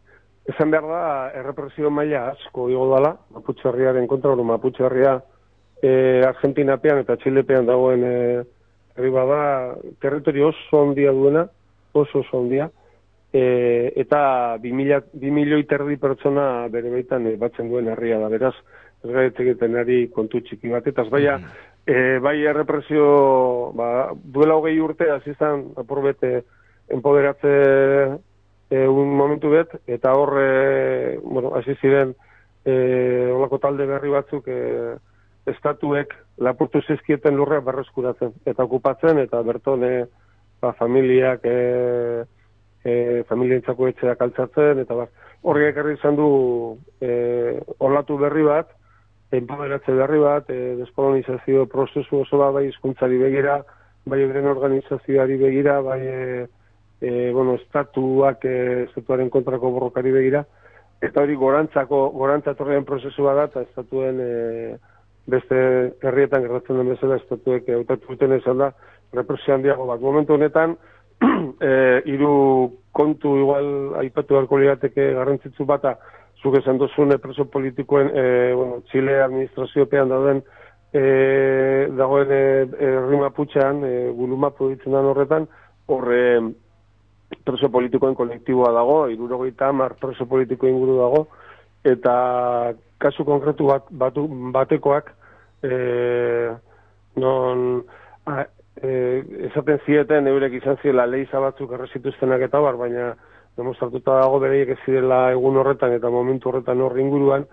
Speaker 7: Esan behar da, errepresio maila asko igo dala, Maputxe herriaren kontra, Maputxe herria Argentinapean eta Txilepean dagoen herri bada, territorio oso handia duena, oso handia, eta 2 milioi terdi pertsona bere baitan batzen duen herria da, beraz, ez gaitz egiten ari kontu txiki bat, eta bai errepresio, duela 20 urte, azizan, apurbete, enpoderatze un momentu bet, eta hor, hasi ziren, olako talde berri batzuk, estatuek lapurtu zizkieten lurrea berreskuratzen, eta okupatzen, eta berton familiak, familientzako etxeak altzatzen, eta horri ekarri izan du olatu berri bat, enpoderatze berri bat, deskolonizazio prozesu oso bai hizkuntzari begira, bai euren organizazioari begira, bai estatuaren kontrako borrokari begira, eta hori gorantzatorrean prozesu bat da, eta estatuen beste herrietan gertatzen den bezala estatuek hautatu duten esan da represio handiago bat. Momentu honetan, 3 kontu igual aipatu beharko lirateke garrantzitsu bata, zuk esan duzun preso politikoen Txile administraziopean dagoen herri Maputxean, Gulumapu ditzen den horretan, horre preso politikoen kolektiboa dago, 70 preso politiko inguru dago, eta kasu konkretu batekoak non esaten zieten eurek izan zirela leiza batzuk errezituztenak eta baina demostratuta dago bereiek ez zirela egun horretan eta momentu horretan horri inguruan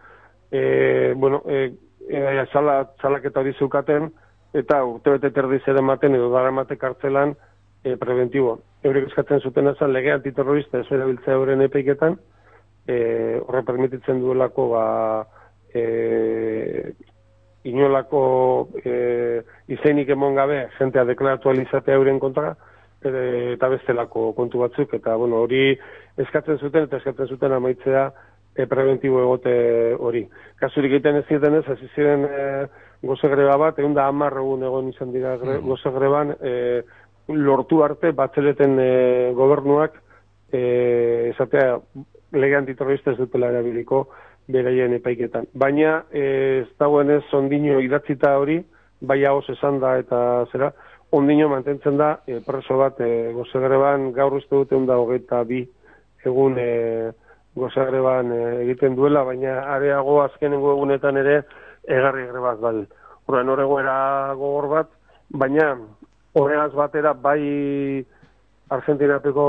Speaker 7: salaketa hori zeukaten eta urtebete terdiz ere maten edo daramate kartzelan preventibo. Eurek eskatzen zuten ezan lege antiterrorista ez erabiltzea euren epeiketan, horre permititzen duelako inolako izenik emon gabe jentea deklaratu alizatea euren kontra eta bestelako kontu batzuk eta hori eskatzen zuten amaitzea preventibo egote hori. Kasurik egiten ez zieten ez, hasi ziren goze greba bat, 110 egun egon izan dira goze greban, lortu arte batzeleten gobernuak esatea lege antiterrorista ez dutela erabiliko beraien epaiketan. Baina ez dagoenez ondino idatzita hori, bai haoz esan da eta zera, ondino mantentzen da preso bat gozegreban gaur uste dute 122 egun gozegreban egiten duela, baina areago azkenengo egunetan ere egarri grebaz bal. Horren horregoera gogor bat, baina horregaz batera bai Argentinapeko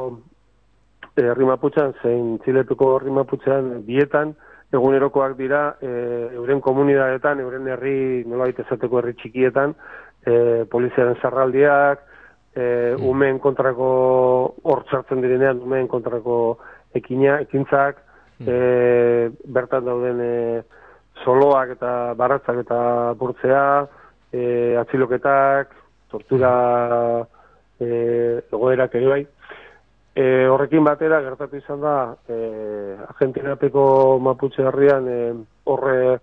Speaker 7: herri Maputxean, zein Txilepeko herri Maputxean bietan, egunerokoak dira euren komunidadetan, euren herri, nolabait esateko herri txikietan, poliziaren zarraldiak, umeen kontrako hor txartzen direnean, umeen kontrako ekintzak, bertan dauden soloak eta baratzak eta burtzea, atxiloketak, tortura egoerak ere bai. Horrekin batera gertatu izan da Argentinapeko Maputxe herrian horre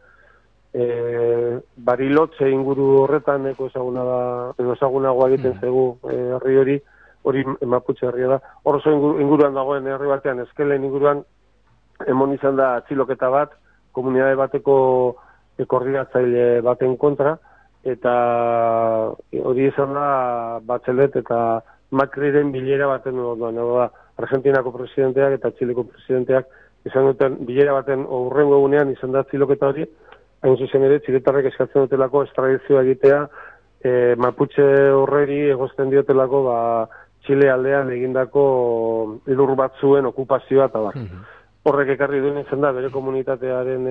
Speaker 7: Barilotze inguru horretan ezagunagoa egiten zegu herri hori Maputxe herria da. Horzo inguruan dagoen herri batean, Eskelen inguruan emon izan da atxiloketa bat, komunitate bateko koordinatzaile baten kontra, eta hori izan da Batzelet eta Macriren bilera baten orduan, Argentinako presidenteak eta Txileko presidenteak izan duten bilera baten hurrengo egunean izan da atxiloketa hori, hain zuzen ere txiletarrek eskatzen dutelako estradizioa egitea Maputxe horreri egozten diotelako Txile aldean egindako lur batzuen okupazioa eta bar. Horrek ekarri duen izan da bere komunitatearen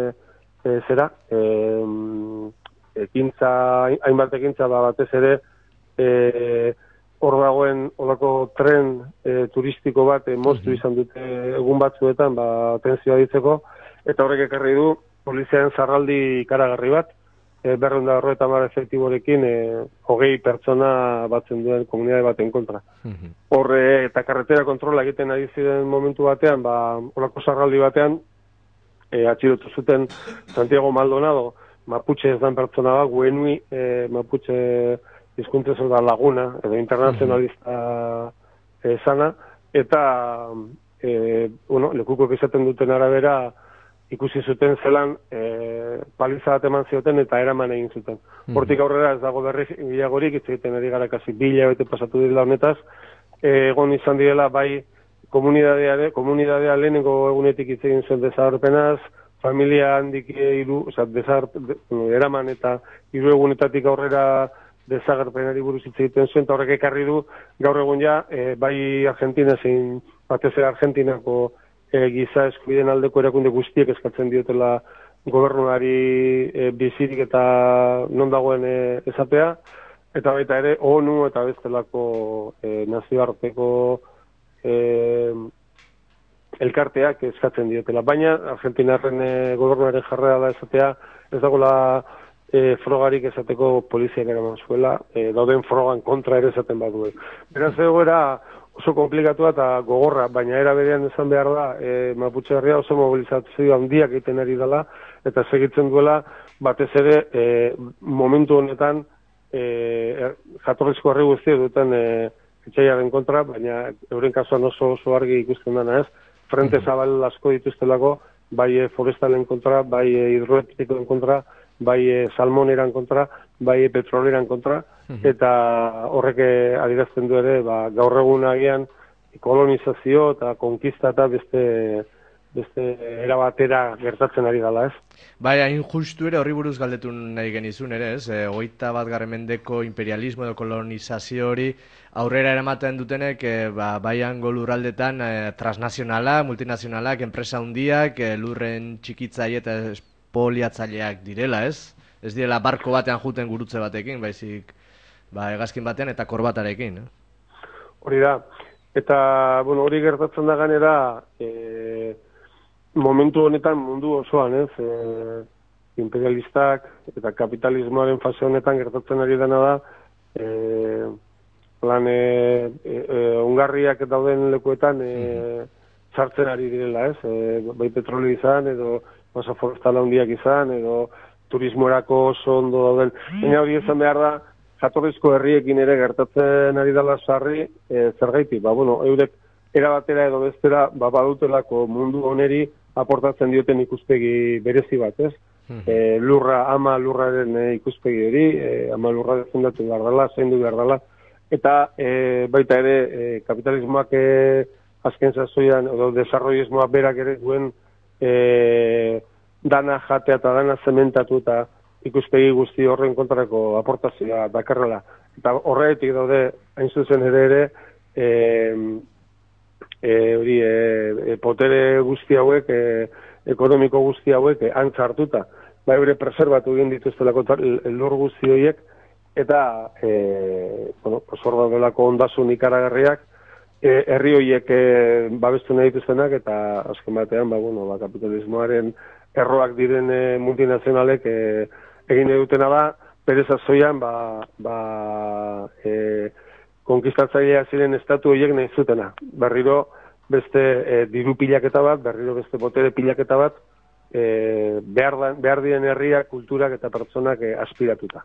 Speaker 7: hainbat ekintza batez ere hor dagoen olako tren turistiko bat moztu izan dute egun batzuetan atentzioa ditzeko, eta horrek ekarri du poliziaren zarraldi ikaragarri bat, 250 efektiborekin 20 pertsona batzen duen komunitate baten kontra. Horre eta karretera kontrola egiten ari ziren momentu batean, olako zarraldi batean, atxilotu zuten Santiago Maldonado, Maputxe ez dan pertsona bat, Guenui Maputxe hizkuntza da laguna, edo internazionalista zana, eta lekukoek esaten duten arabera, ikusi zuten zelan paliza bat eman zioten eta eraman egin zuten. Hortik aurrera ez dago berri gehiagorik, hitz egiten ari gara kasi 2 hilabete pasatu dira honetaz, egon izan direla bai komunidadea lehenengo egunetik hitz egin zuen desagerpenaz, familia handik eraman eta 3 egunetatik aurrera desagerpenari buruz hitz egiten zuen, eta horrek ekarri du gaur egun ja, bai Argentina zein batez ere Argentinako giza eskubideen aldeko erakunde guztiek eskatzen diotela gobernuari bizirik eta non dagoen esatea, eta baita ere ONU eta bestelako nazioarteko elkarteak eskatzen diotela. Baina Argentinarren gobernuaren jarrera da esatea, ez dagoela frogarik esateko poliziak eraman zuela, dauden frogan kontra ere esaten baduen. Beraz egoera oso komplikatua eta gogorra, baina era berean esan behar da, Maputxe herria oso mobilizazio handiak egiten ari dela, eta segitzen duela, batez ere, momentu honetan, jatorrizko herri guztia duten etxaiaren kontra, baina euren kasuan oso argi ikusten dena ez, frente zabal asko dituztelako, bai forestalen kontra, bai hidroeletikoen kontra, bai salmoneran kontra, bai petroleran kontra, eta horrek adierazten du ere, gaur egun agian kolonizazio eta konkista eta beste erabatera gertatzen ari dela, ez?
Speaker 1: Bai, hain justu ere horri buruz galdetu nahi genizun ere, ez? 21. mendeko imperialismo edo kolonizazio hori aurrera eramaten dutenek bai hango lurraldetan transnazionala, multinazionalak, enpresa handiak, lurren txikitzaile eta espoliatzaileak direla, ez? Ez direla barko batean juten gurutze batekin, baizik hegazkin batean eta korbatarekin.
Speaker 7: Hori da. Eta, hori gertatzen da ganera, momentu honetan mundu osoan, ez? Imperialistak eta kapitalismoaren fase honetan gertatzen ari dena da, Hungarriak dauden lekuetan sartzen ari direla, ez? Bai petrolio izan, edo masa forestal handiak izan, edo turismoerako oso ondo dauden. Baina hori esan behar da, jatorrizko herriekin ere gertatzen ari dela sarri, zergaitik, eurek erabatera edo bestera, badutelako mundu oneri aportatzen dioten ikuspegi berezi bat, ez? Lurraren ikuspegi hori, ama lurra defendatu behar dela, zaindu behar dela, eta baita ere kapitalismoak azken sasoian, edo desarrollismoak berak ere duen dana jatea eta dana zementatu eta ikuspegi guzti horren kontrako aportazioa dakarrela. Eta horretik daude, hain zuzen ere, potere guzti hauek, ekonomiko guzti hauek, antza hartuta. Eure preserbatu egin dituztelako lur guzti horiek, eta hor daudelako ondasun ikaragarriak, herri horiek babestu nahi dituztenak, eta azken batean, kapitalismoaren erroak diren multinazionalek egin dutena da, pereza zoian, konkistatzailea ziren estatu horiek nahi zutena. Berriro beste diru pilaketa bat, berriro beste botere pilaketa bat, behar diren herriak, kulturak eta pertsonak aspiratuta.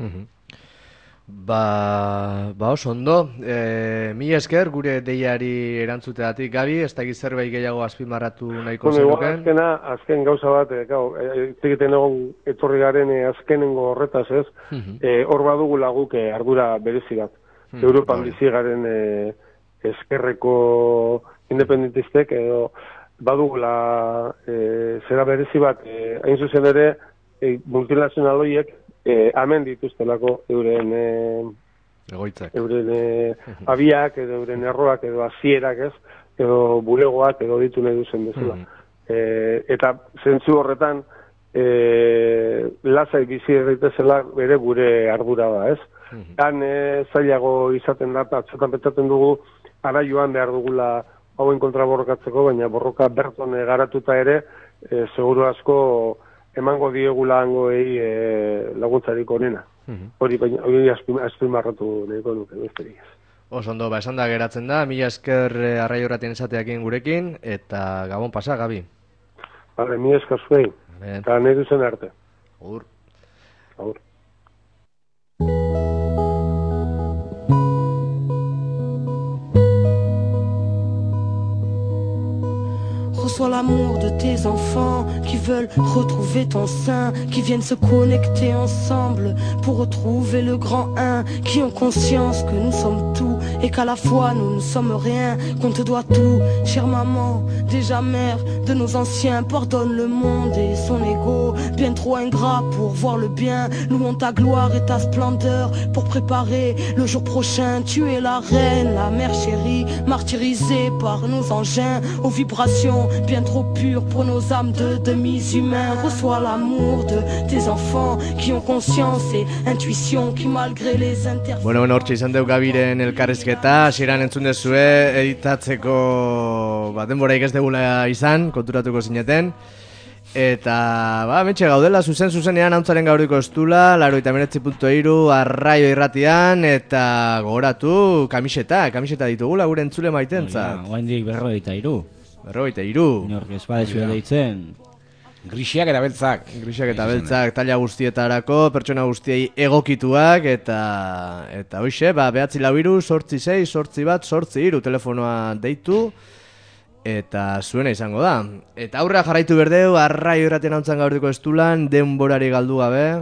Speaker 1: Oso ondo. Mila esker gure deiari erantzuteatik, Gabi, ez dakit zerbait gehiago azpimarratu nahiko zenuken.
Speaker 7: Azken gauza bat, egiten egon etorri garen azkenengo horretaz ez, hor badugu laguk ardura berezi bat. Europan bizi garen eskerreko independentistek, edo badugula zera berezi bat, hain zuzen ere, multinazional horiek, hemen dituztelako euren
Speaker 1: egoitzak,
Speaker 7: euren abiak, edo euren erroak, edo hasierak ez, edo bulegoak, edo ditu nahi duzen bezala. Eta zentzu horretan, lasai bizi erritezela bere gure ardura da, ez? Han zailago izaten da, atzetan petzaten dugu, ara joan behar dugula hauen kontra borrokatzeko, baina borroka berton garatuta ere, seguru asko emango diegula hangoei laguntzarik onena. Hori azpimarratu nahiko nuke, besterik ez.
Speaker 1: Oso ondo, esan da geratzen da, mila esker Arraio Irratien esateakin gurekin, eta gabon pasa, Gabi.
Speaker 7: Bale, mila esker zuei, eta nahi duzen arte.
Speaker 1: Agur.
Speaker 7: Agur.
Speaker 8: Reçois l'amour de tes enfants qui veulent retrouver ton sein, qui viennent se connecter ensemble pour retrouver le grand un, qui ont conscience que nous sommes tout et qu'à la fois nous ne sommes rien, qu'on te doit tout. Chère maman, déjà mère de nos anciens, pardonne le monde et son ego, bien trop ingrat pour voir le bien. Louons ta gloire et ta splendeur pour préparer le jour prochain. Tu es la reine, la mère chérie, martyrisée par nos engins aux vibrations bien trop pures pour nos âmes de demi-humains. Reçois l'amour de tes enfants qui ont conscience et intuition, qui malgré les interférences.
Speaker 1: Bueno, hortxe izan deu Gabiren elkarrizketa, hasieran entzun dezue, editatzeko denboraik ez degula izan, konturatuko zineten. Eta, metxe gaudela, zuzenean hauntzaren gauriko estula, 89.3 Arraio Irratian, eta gogoratu kamiseta ditugula gure entzule maitentzat.
Speaker 2: Oaindik 43.
Speaker 1: 43.
Speaker 2: Inork ez badezu deitzen.
Speaker 3: Grisiak eta beltzak.
Speaker 1: Grisiak eta beltzak taila guztietarako, pertsona guztiei egokituak, eta hoxe, 943-868-8 telefonoa deitu, eta zuena izango da. Eta aurrea jarraitu berdeu, Arraio Irratian hauntzan gauriko estulan, denborari galdu gabe.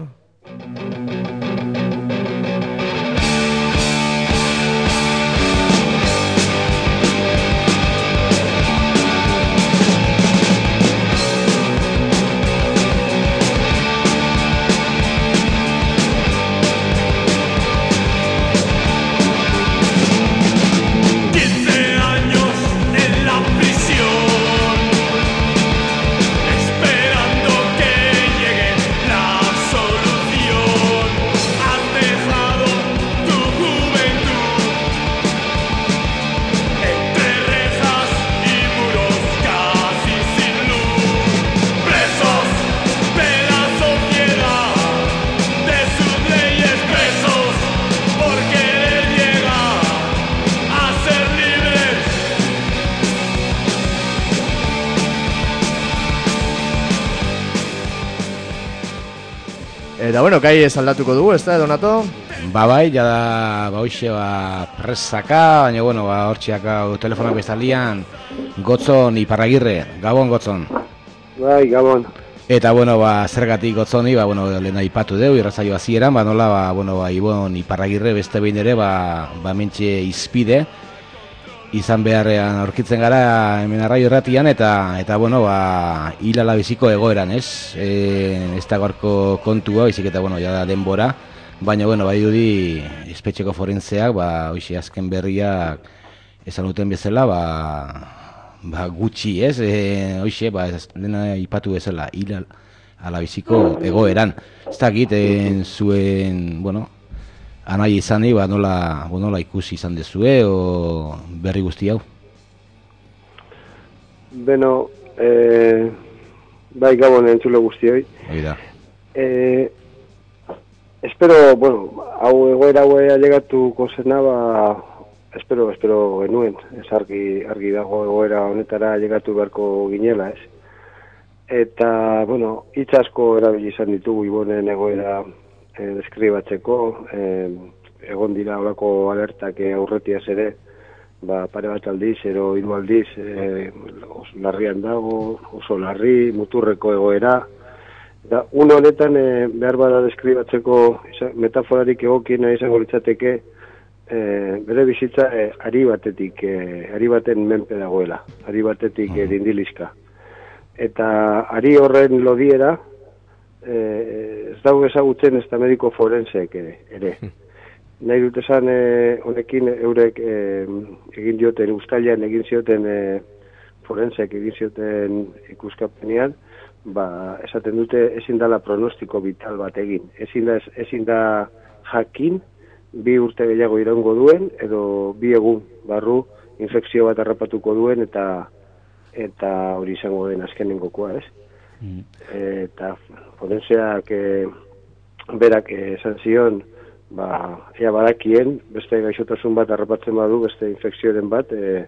Speaker 1: Eta bueno, kai ez aldatuko dugu, ez da, Donato?
Speaker 3: Bai, jada, hoxe, presaka, baina, bueno, hortxiak telefonak bezalian, Gotzon Iparragirre, Gabon, Gotzon.
Speaker 7: Bai, Gabon.
Speaker 3: Eta, bueno, zergatik Gotzoni, lehen aipatu deu, irrazaio hasieran, nola, Ibon Iparragirre beste behin ere, mentxe izpide, izan beharrean aurkitzen gara hemen Arraio Irratian, eta bueno, hilala biziko egoeran, ez? Ez da gaurko kontua, bizik eta, bueno, jada denbora, baina, bueno, bai dudi espetxeko forentzeak, hoxe azken berriak esan duten bezala, gutxi, ez? Hoxe, dena ipatu bezala, hilala biziko egoeran. Ez da egiten zuen, bueno, anai izani, nola ikusi izan dezue, o berri guzti hau?
Speaker 7: Beno, bai, Gabon entzule guzti hoi.
Speaker 3: Oida.
Speaker 7: Espero, bueno, hau egoera ailegatuko zena, espero genuen, ez argi dago egoera honetara ailegatu beharko ginela, ez? Eta, bueno, hitz asko erabili izan ditugu Ibonen egoera deskribatzeko, egon dira horako alertak aurretiaz ere, pare bat aldiz, ero 3 aldiz, larrian dago, oso larri, muturreko egoera. Da, uno honetan behar bada deskribatzeko metaforarik egokiena izango litzateke, bere bizitza ari baten menpe dagoela, ari batetik dindilizka. Eta ari horren lodiera, ez dago ezagutzen ez da mediko forenseek ere. Nahi dut esan honekin eurek egin dioten, uztailean egin zioten forenseek egin zioten ikuskapenean, esaten dute ezin dala pronostiko vital bat egin. Ezin da jakin 2 urte gehiago iraungo duen, edo 2 egun barru infekzio bat harrapatuko duen, eta hori izango den azkenengokoa, ez? Eta forenseak berak esan zion, ea badakien, beste gaixotasun bat harrapatzen badu, beste infekzioaren bat,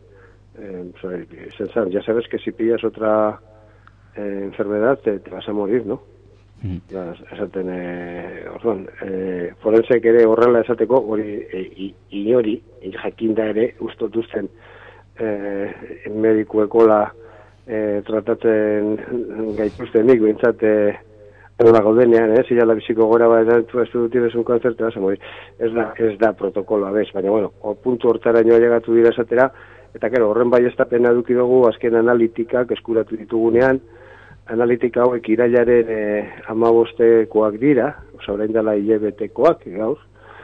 Speaker 7: ya sabes que si pillas otra enfermedad te vas a morir, ¿no? Esaten, orduan, forensek ere horrela esateko, hori inori, jakinda ere, ustotuzten medikuekola tratatzen gaituztenik, bintzat, nola gaudenean, zilala biziko gora bat ez du tienes un cáncer, te vas a morir. Ez da protokoloa bez, baina, bueno, puntu hortaraino llegatu dira esatera, eta gero, horren baiestapena eduki dugu azken analitikak eskuratu ditugunean, analitika hauek irailaren 15koak dira, orain dela hilabetekoak, gaur,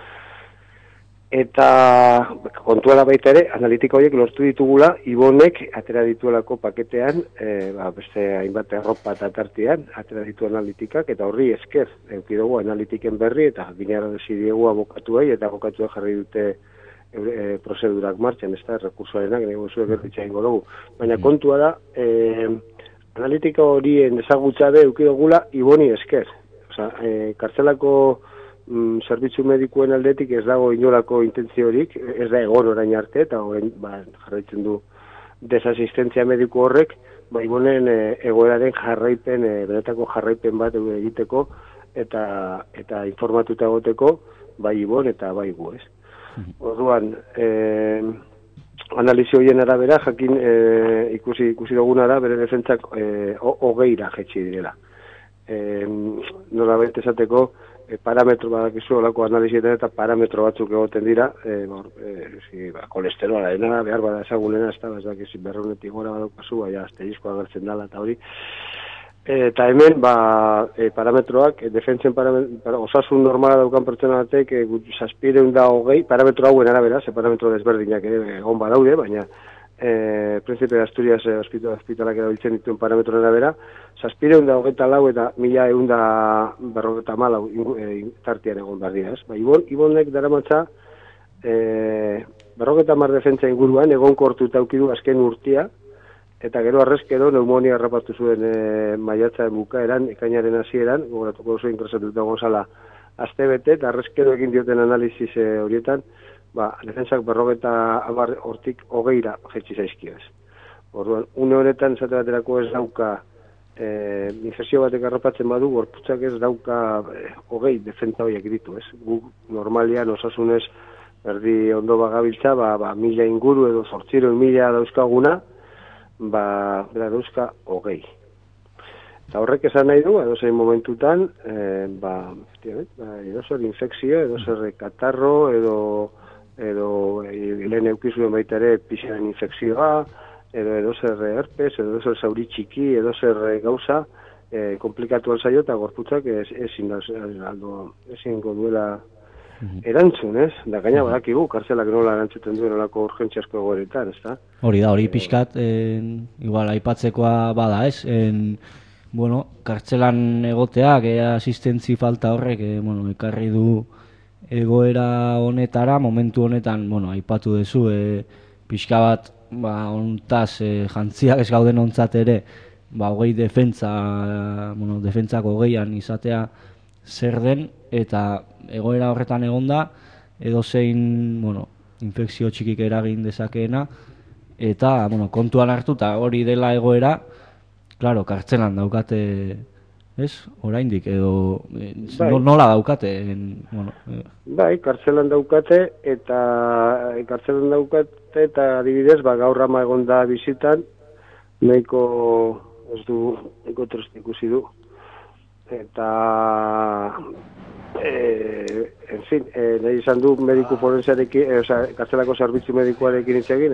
Speaker 7: eta kontua da baita ere, analitika horiek lortu ditugula, Ibonek atera dituelako paketean, beste hainbat erropa eta tartean, atera ditu analitikak, eta horri esker, eduki dugu analitiken berri, eta ginara desidiegu abokatuei, eta abokatuek jarri dute prozedurak martxan, ez da, rekursoarenak, nego zuek erritxa ingo dugu. Baina kontua da, analitika horien ezagutzabe eduki dugula Iboni esker. Osa, kartzelako zerbitzu medikuen aldetik ez dago inolako intentziorik, ez da egon orain arte, eta orain jarraitzen du desasistentzia mediku horrek, Ibonen egoeraren jarraipen, benetako jarraipen bat egiteko, eta informatuta egoteko, bai Ibon eta bai gu, ez. Orduan, analizi horien arabera, jakin ikusi dugunara, bere defentzak 20ra jetxi direla. Nola baita esateko, parametro badakizu olako analizietan eta parametro batzuk egoten dira, kolesterolaren behar bada ezagunena, ez dakizu berreunetik gora badaukazu, asterizkoa agertzen dela eta hori. Eta hemen, parametroak, defentzen osasun normala daukan pertsona batek, 720 parametro hauen arabera, ze parametro desberdinak egon badaude, baina Príncipe de Asturias hospitalak erabiltzen dituen parametroen arabera, 724 eta 1154 tartean egon behar dira. Ibonek daramatza 50 defentsa inguruan egon kortuta aukidu azken urtia, eta gero arrezkero pneumonia harrapatu zuen maiatzaren bukaeran, ekainaren hasieran, gogoratuko oso ingresatuta gozala astebete, eta arrezkero egin dioten analizis horietan, defentsak 50 hortik 20ra jetxi zaizkioz. Orduan, une honetan esate baterako ez dauka infekzio batek harrapatzen badu, gorputzak ez dauka 20 defentsa horiek ditu, ez? Guk normalian osasunez erdi ondo bagabiltza, 1000 inguru edo 800.000 dauzkaguna, bera dauzka 20. Eta horrek esan nahi du, edozein momentutan, edozer infekzio, edozer katarro, edo lehen eukizuen baita ere pixaren infekzioa, edozer herpes, edozer zauri txiki, edozer gauza, komplikatu alzaio eta gorputzak ezingo duela erantzun, ez? Da gaina badakigu, kartzelak nola erantzuten duen olako urgentziasko egoeretan, ez da?
Speaker 2: Hori da, hori pixkat, igual, aipatzekoa bada, ez? Kartzelan egoteak, asistentzi falta horrek, ekarri du egoera honetara, momentu honetan, aipatu duzu, pixka bat, ontaz, jantziak ez gauden ontzat ere, 20 defentzako 20an izatea zer den, eta egoera horretan egonda, edozein, infekzio txikik eragin dezakeena, eta, kontuan hartuta hori dela egoera, claro, kartzelan daukate, ez? Oraindik edo nola daukate?
Speaker 7: Bai, kartzelan daukate eta adibidez, gaur ama egon da bizitan, nahiko triste ikusi du. Eta en fin, nahi izan du mediku forensearekin, kartzelako zerbitzu medikuarekin hitz egin,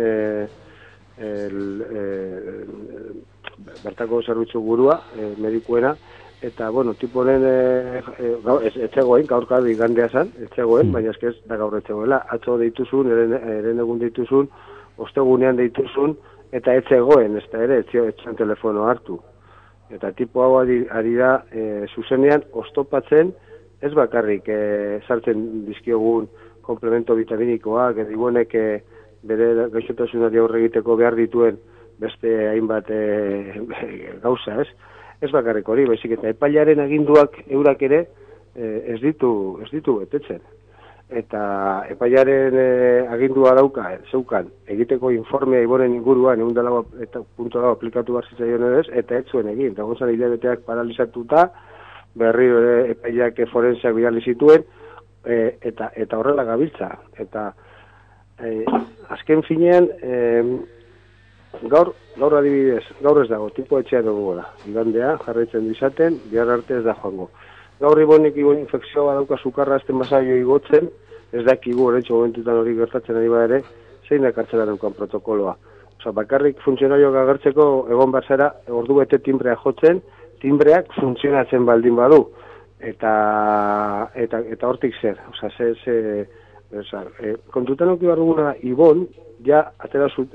Speaker 7: bertako zerbitzu burua, medikuena, eta, tiporen, etxegoen, gaurka igandea zan, etxegoen, baina ez da gaur etxegoela, atzo deituzun, eren egun deituzun, ostegunean deituzun, eta etxegoen, ez da ere, etxean telefono hartu. Eta tipo hau ari da, zuzenean, oztopatzen, ez bakarrik, sartzen dizkiogun komplemento vitaminikoak, Ibonek bere gaixotasunari aurre egiteko behar dituen beste hainbat gauza, ez? Ez bakarrik hori, baizik eta epailaren aginduak eurak ere ez ditu betetzen. Eta epailaren agindua dauka, zeukan, egiteko informea Ibonen inguruan, 100.4 aplikatu behar zitzaion ez, eta ez zuen egin. Eta gontzan hilabeteak paralizatuta, berriro ere epailak forenseak bidali zituen, eta horrela gabiltza. Eta azken finean, gaur adibidez, gaur ez dago, tipo etxea dugu gara. Igandea, jarraitzen dizaten, bihar arte ez da joango. Gaur ibon infekzioa badauka sukarra azten basaio igotzen, ez dakigu, horretxo momentutan hori gertatzen ari ere, zein da kartzela daukan protokoloa. Osa, bakarrik funtzionarioak agertzeko egon barzera, ordu bete timbrea jotzen, timbreak funtzionatzen baldin badu. Eta hortik zer, osa, kontutan auki behar duguna Ibon, ja, atera zut,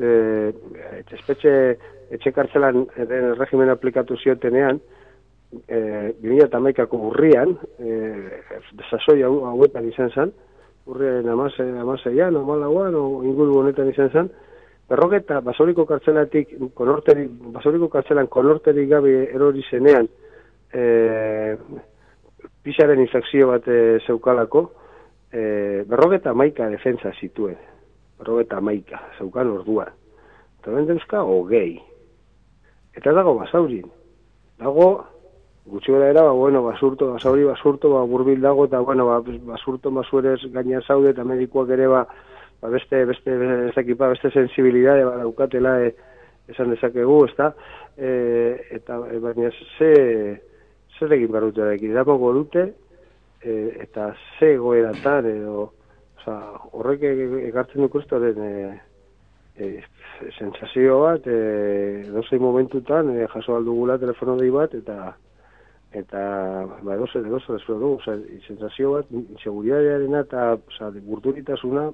Speaker 7: etxe kartzelan regimen aplikatu ziotenean, 2011ko urrian, sasoi hauetan izan zen, urriaren amaseian, amalauan, inguru honetan izan zen, berrogeta Basauriko kartzelan konorterik gabe erori zenean, pixaren infekzio bat zeukalako, berrogeta maika defensa zituen, berrogeta maika, zeukan orduan. Eta ben deuzka, hogei. Eta dago Basaurin. Dago, gutxi gara era, Basauri basurto, burbil dago, eta basurto masuerez gaina zaude, eta medikuak ere beste sensibilidade daukatela esan dezakegu, ezta? Eta baina zer egin behar dute da, idamogo dute, eta ze goeratan, horrek ekartzen duk ustoren sensazio bat, dozei momentutan, jaso aldugula telefono dei bat, eta edozer espero dugu, sensazio bat, inseguridadearena eta gurduritasuna.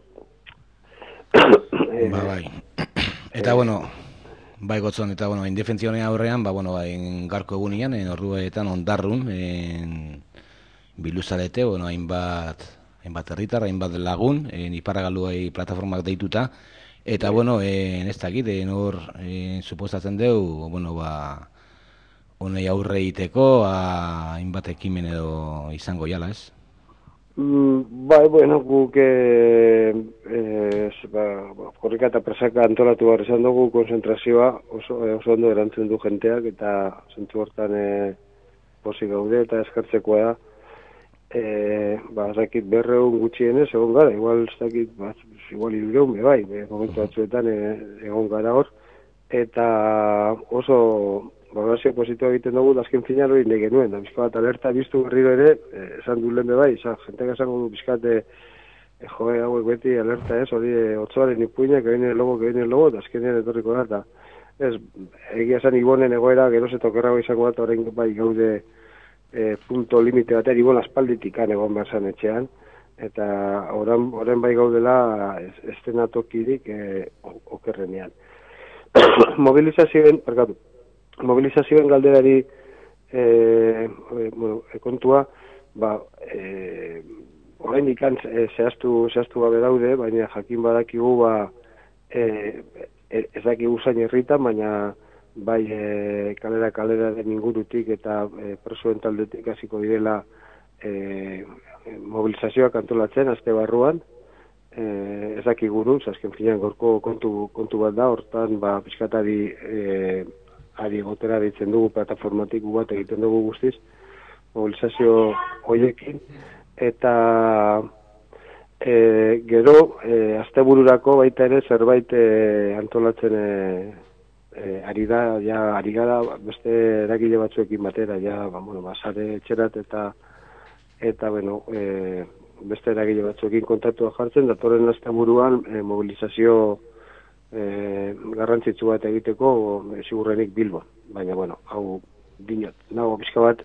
Speaker 3: Bai. Eta, bai gotzon, eta, indefentzionea aurrean, garko egunian, orduetan ondarrun, biluzarete, hainbat herritar, hainbat lagun, iparragalduei plataformak deituta, eta, ez dakit, hor, suposatzen deu, honei aurre egiteko, hainbat ekimen edo izango jala, ez?
Speaker 7: Guk korrika eta presaka antolatu behar izan dugu konzentrazioa oso ondo erantzun du jenteak eta zentzu hortan pozik gaude eta eskartzekoa da. Ez dakit 200 gutxienez egon gara, igual irureun bai, momentu batzuetan egon gara hor, eta oso valorazio positiboa egiten dugu, azken final hori nahi genuen, da bizka bat alerta biztu berriro ere, esan du lehen bai, jenteak esango du bizkate, hauek beti alerta ez, hori otzoaren ipuinak, que viene el lobo, eta azkenean etorriko da, eta ez, egia esan Ibonen egoera, geroz etokerrago izango bat, orain bai gaude punto limite batean, Ibon aspalditikan egon behar zan etxean, eta orain bai gaudela estenatokirik okerrenean. Mobilizazioen galderari kontua, orain ikan zehaztu gabe daude, baina jakin badakigu ez dakigu zain herritan, baina bai kalera den ingurutik eta presuen taldetik hasiko direla mobilizazioak antolatzen aste barruan, ez dakigu nuz, azken finean gorko kontu bat da, hortan pixkatari ari gotera ditzen dugu plataformatik bat egiten dugu guztiz, mobilizazio hoiekin, eta gero, astebururako baita ere zerbait antolatzen ari gara beste eragile batzuekin batera, sare etxerat eta beste eragile batzuekin kontaktua jartzen, datorren asteburuan mobilizazio garrantzitsu bat egiteko sigurrenik Bilbon, baina hau dinot, nago pixka bat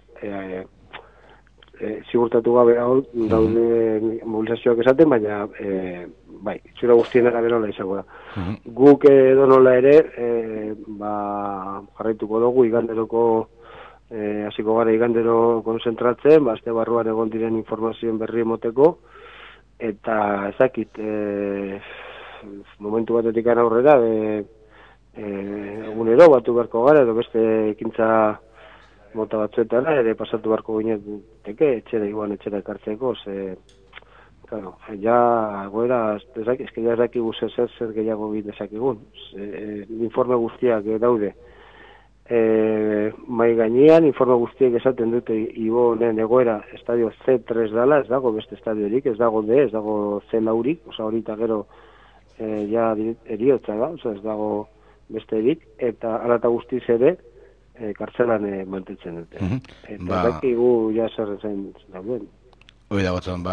Speaker 7: sigurtatu gabe hau daude mobilizazioak esaten, baina bai, itxura guztien arabera izango da. Guk edonola ere jarraituko dugu iganderoko hasiko gara igandero konzentratzen, aste barruan egon diren informazioen berri emoteko, eta ezakit momentu batetik aurrera egunero batu beharko gara, edo beste ekintza mota batzuetara, ere pasatu beharko gineteke, etxera ekartzeko, goera, ezke ja ezakigu zer gehiago bit dezakigun, informe guztiak daude, mai gainean, informe guztiak esaten dute Ibonen egoera estadio C3 dala, ez dago beste estadiorik, ez dago D, ez dago C laurik, hori eta gero eriotza da, ez dago besterik, eta hala eta guztiz ere, kartzelan mantentzen dute. Eta dakigu ja zer zen dauden.
Speaker 3: Hoi da, gotzon,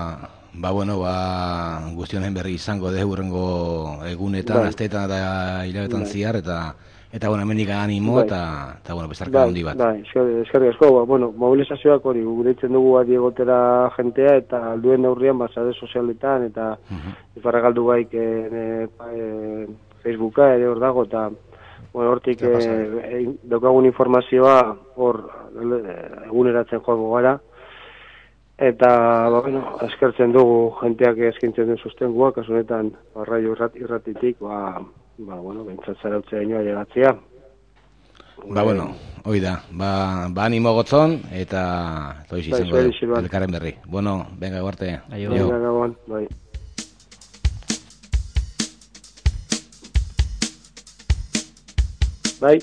Speaker 3: guztionen berri izango de hurrengo egunetan, asteetan eta hilabetan ziar, eta hemendik animo, eta bezarka handi bat.
Speaker 7: Eskerrik asko, mobilizazioak hori, guretzen dugu adi egotera jentea, eta alduen neurrian, sare sozialetan, eta iparra galdu gaik Facebooka ere hor dago, eta hortik daukagun informazioa hor eguneratzen joango gara, eta eskertzen dugu jenteak eskintzen den sustengua, kasu honetan Raio Irratitik, bentsat zarautzea inoa llegatzea.
Speaker 3: Hoi da, animo gotzon, eta toiz izango elkarren berri. Venga, guarte.
Speaker 7: Venga, gabon, bai. Bai.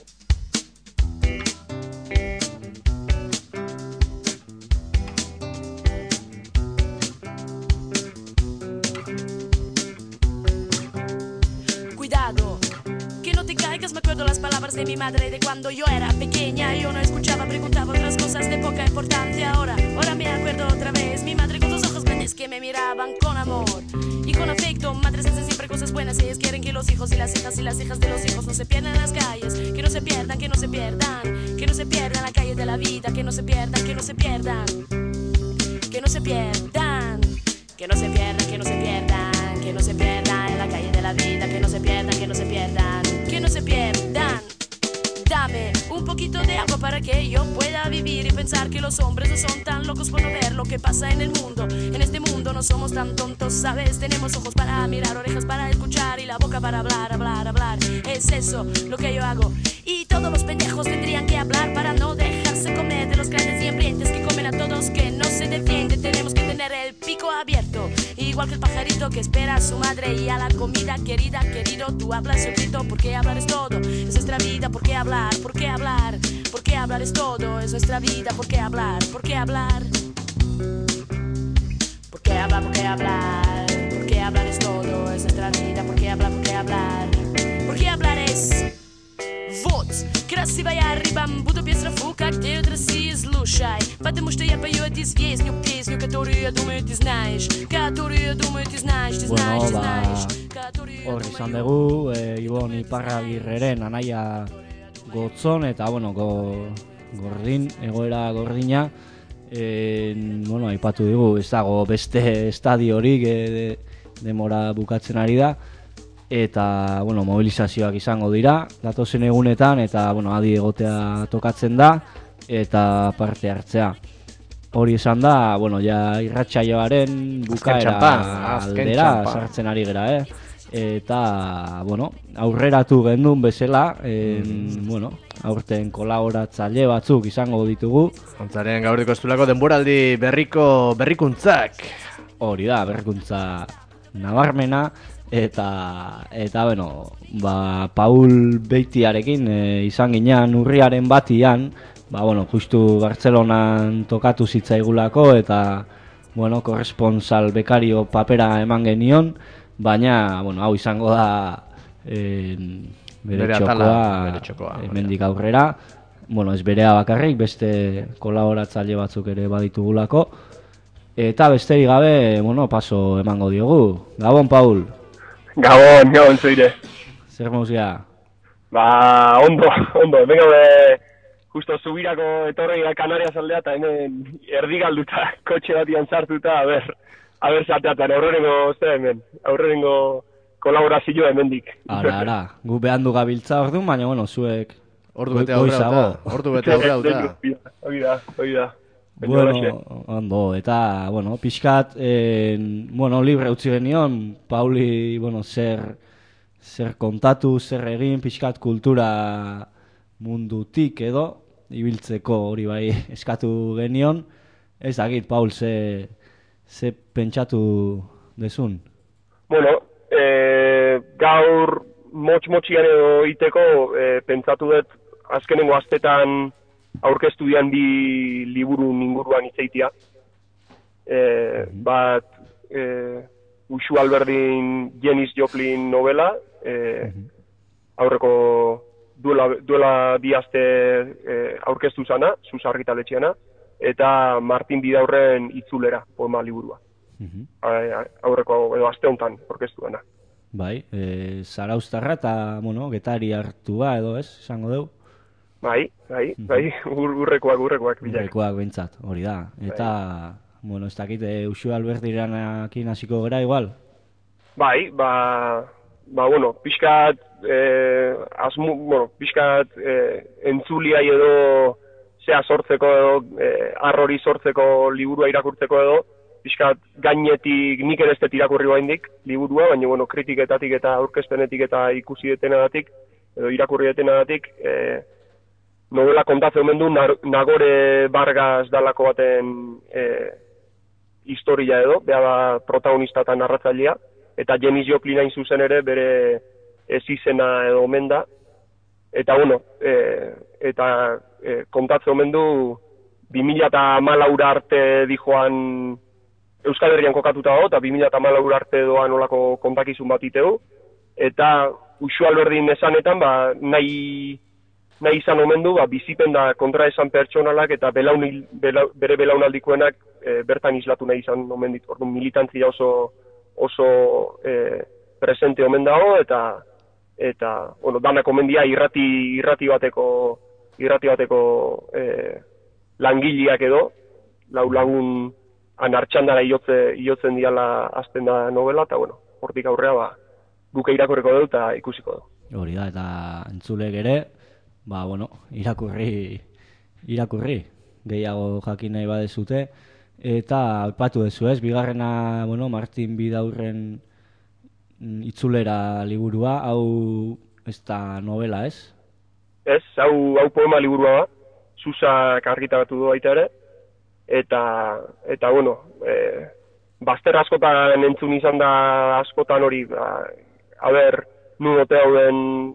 Speaker 9: Cuidado, que no te caigas, me acuerdo las palabras de mi madre de cuando yo era pequeña. Yo no escuchaba, preguntaba otras cosas de poca importancia. Ahora me acuerdo otra vez, mi madre con sus ojos grandes que me miraban con amor y con afecto. Madres hacen siempre cosas buenas, ellas quieren que los hijos y las hijas de los hijos no se pierdan en las calles, que no se pierdan, que no se pierdan, que no se pierdan la calle de la vida, que no se pierdan, que no se pierdan, que no se pierdan, que no se pierdan, que no se pierdan, que no se pierdan en la calle de la vida, que no se pierdan, que no se pierdan, que no se pierdan. Dame un poquito de agua para que yo pueda vivir y pensar que los hombres no son tan locos por no ver lo que pasa en el mundo. En este mundo no somos tan tontos, ¿sabes? Tenemos ojos para mirar, orejas para escuchar y la boca para hablar, hablar, hablar. Es eso lo que yo hago. Y todos los pendejos tendrían que hablar para no dejarse comer de los grandes y hambrientos que comen a todos, que no se defienden. Tenemos que tener el pico abierto, igual que el pajarito que espera a su madre y a la comida querida. Querido, tú hablas solito, porque hablar es todo, es nuestra vida, ¿por qué hablar? ¿Por qué hablar? ¿Por qué hablar es todo? Es nuestra vida, ¿por qué hablar? ¿Por qué hablar? ¿Por qué hablar? ¿Por qué hablar? ¿Por qué hablar es todo? Es nuestra vida, ¿por qué hablar? ¿Por qué hablar? ¿Por qué hablar es... Вот, красивая рыба, буду без рафука, где от России слушай. Потому что я пою эту песню, которую я думаю ты знаешь, которую я думаю ты знаешь, ты знаешь, ты знаешь.
Speaker 2: Hor izan dugu, Ibon Iparragirreren anaia Gotzon, eta gordin, egoera gordina, aipatu dugu, ez dago beste estadiorik demora bukatzen ari da, eta mobilizazioak izango dira datozen egunetan, eta adi egotea tokatzen da eta parte hartzea. Hori esan da, ja irratsaioaren bukaera aldera sartzen ari gera, eta aurreratu gendun bezala, aurten kolaboratzaile batzuk izango ditugu.
Speaker 1: Ontzaren gaurriko estulako denboraldi berrikuntzak.
Speaker 2: Hori da, berrikuntza nabarmena. Eta Paul Beitiarekin izan ginean urriaren batian, justu Bartzelonan tokatu zitzaigulako, eta korresponsal bekario papera eman genion, baina hau izango da bere txokoa hemendik aurrera. Ez berea bakarrik, beste kolaboratzaile batzuk ere baditugulako, eta besterik gabe paso emango diogu. Gabon, Paul!
Speaker 10: Gabon, zoire.
Speaker 2: Zer mauzia?
Speaker 10: Ondo. Venga, justo zubirako etorri Kanarias aldea, eta hemen erdigalduta, kotxe batian sartuta, a ber zateatan, aurrengo kolaborazioa hemendik.
Speaker 2: Ara, gu behandu gabiltza orduan, baina, zuek...
Speaker 1: Ordu bete aurrera dauta.
Speaker 10: Hoi da.
Speaker 2: Ondo, eta, pixkat, libre utzi genion, Pauli, zer kontatu, zer egin, pixkat kultura mundutik edo, ibiltzeko hori bai eskatu genion. Ez dakit, Paul, ze pentsatu dezun?
Speaker 10: Gaur motxian edo iteko pentsatu dut azkenengo astetan aurkeztu dian bi liburu inguruan itzeitia. Bat Uxu Alberdin Janis Joplin novela, aurreko duela bi aste aurkeztu zana, Sus argitaletxeana, eta Martin Bidaurren Itzulera poema liburua. Aurreko edo aste hontan aurkeztu dena.
Speaker 2: Bai, Zarauztarra eta, Getari hartua edo, ez, esango dugu?
Speaker 10: Bai, urrekoak bilak.
Speaker 2: Urrekoak bentsat, hori da. Eta, ez dakit, Uxue Alberdiranakin hasiko gara igual?
Speaker 10: Bai, pixkat, pixkat entzuliai edo zea sortzeko edo, arrori sortzeko liburua irakurtzeko edo, pixkat gainetik nik ere ez dut irakurri baindik liburua, baina kritiketatik eta aurkezpenetik eta ikusi detenadatik, edo irakurri detenadatik, novela kontatzen omen du Nagore Vargas dalako baten historia edo, beha da protagonista eta narratzailea, eta Janis Joplin hain zuzen ere bere ezizena edo omen da, eta kontatzen omen du 2014 arte dijoan Euskal Herrian kokatuta dago, eta 2014 arte doan olako kontakizun bat iteu, eta Uxue Alberdin esanetan, nahi izan omen du, bizipen da kontra esan pertsonalak eta bere belaunaldikoenak bertan islatu nahi izan omen ditu. Orduan militantzia oso presente omen dago, eta danak omen dira irrati bateko langileak edo, lagun anartxandara iotzen diala azten da novela, eta hortik aurrea buke irakurriko dugu eta ikusiko dugu.
Speaker 2: Hori da, eta entzulek ere, irakurri, gehiago jakin nahi badezute, eta aipatu dezu ez, bigarrena, Martin Bidaurren Itzulera liburua, hau ez da novela ez?
Speaker 10: Ez, hau poema liburua da, Susak argitaratu du baita ere, eta bazter askotan entzun izan da askotan hori, nun ote hauden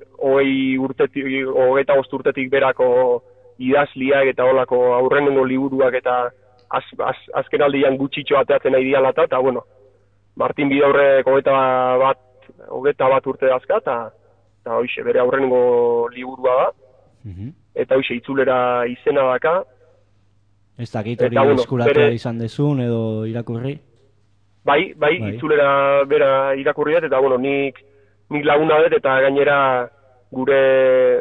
Speaker 10: 25 urtetik berako idazliak eta olako aurrenengo liburuak eta azken aldian gutxitxo ateatzen nahi dialata, eta Martin Bidaurrek 21 urte dazka, eta hoxe, bere aurrenengo liburua da, eta hoxe, Itzulera izena daka.
Speaker 2: Ez dakit hori eskuratua izan dezun edo irakurri?
Speaker 10: Bai, Itzulera bera irakurri dut, eta nik laguna dut, eta gainera gure,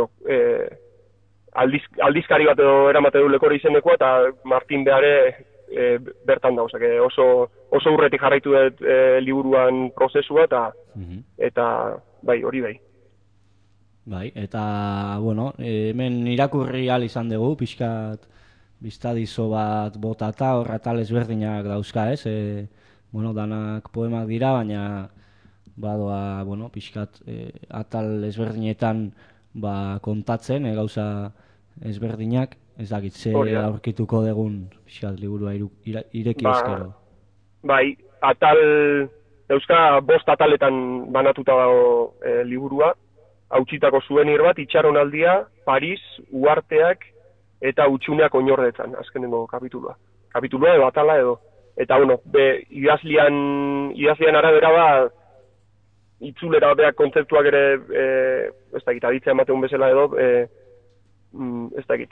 Speaker 10: aldizkari bat edo eramate du Lekore izenekoa, eta Martin Beare bertan da, oso urretik jarraitu dut liburuan prozesua, eta bai, hori bai.
Speaker 2: Bai, eta, hemen irakurri ahal izan dugu, pixkat biztadizo bat botata, hor atal ezberdinak dauzka ez, danak poemak dira, baina badoa, pixkat atal ezberdinetan kontatzen, gauza ezberdinak, ez dakit, ze aurkituko degun pixkat liburua ireki ezkero.
Speaker 10: Bai, atal, euska 5 ataletan banatuta dago liburua, hautsitako zuenir bat, itxaronaldia, Paris, uarteak, eta utxuneak oinordetzan, azkenengo kapitulua. Kapitulua edo atala edo. Eta, idazlian arabera Itzulera beak kontzeptuak ere, ez dakit, aditzea emateun bezala edo, ez dakit,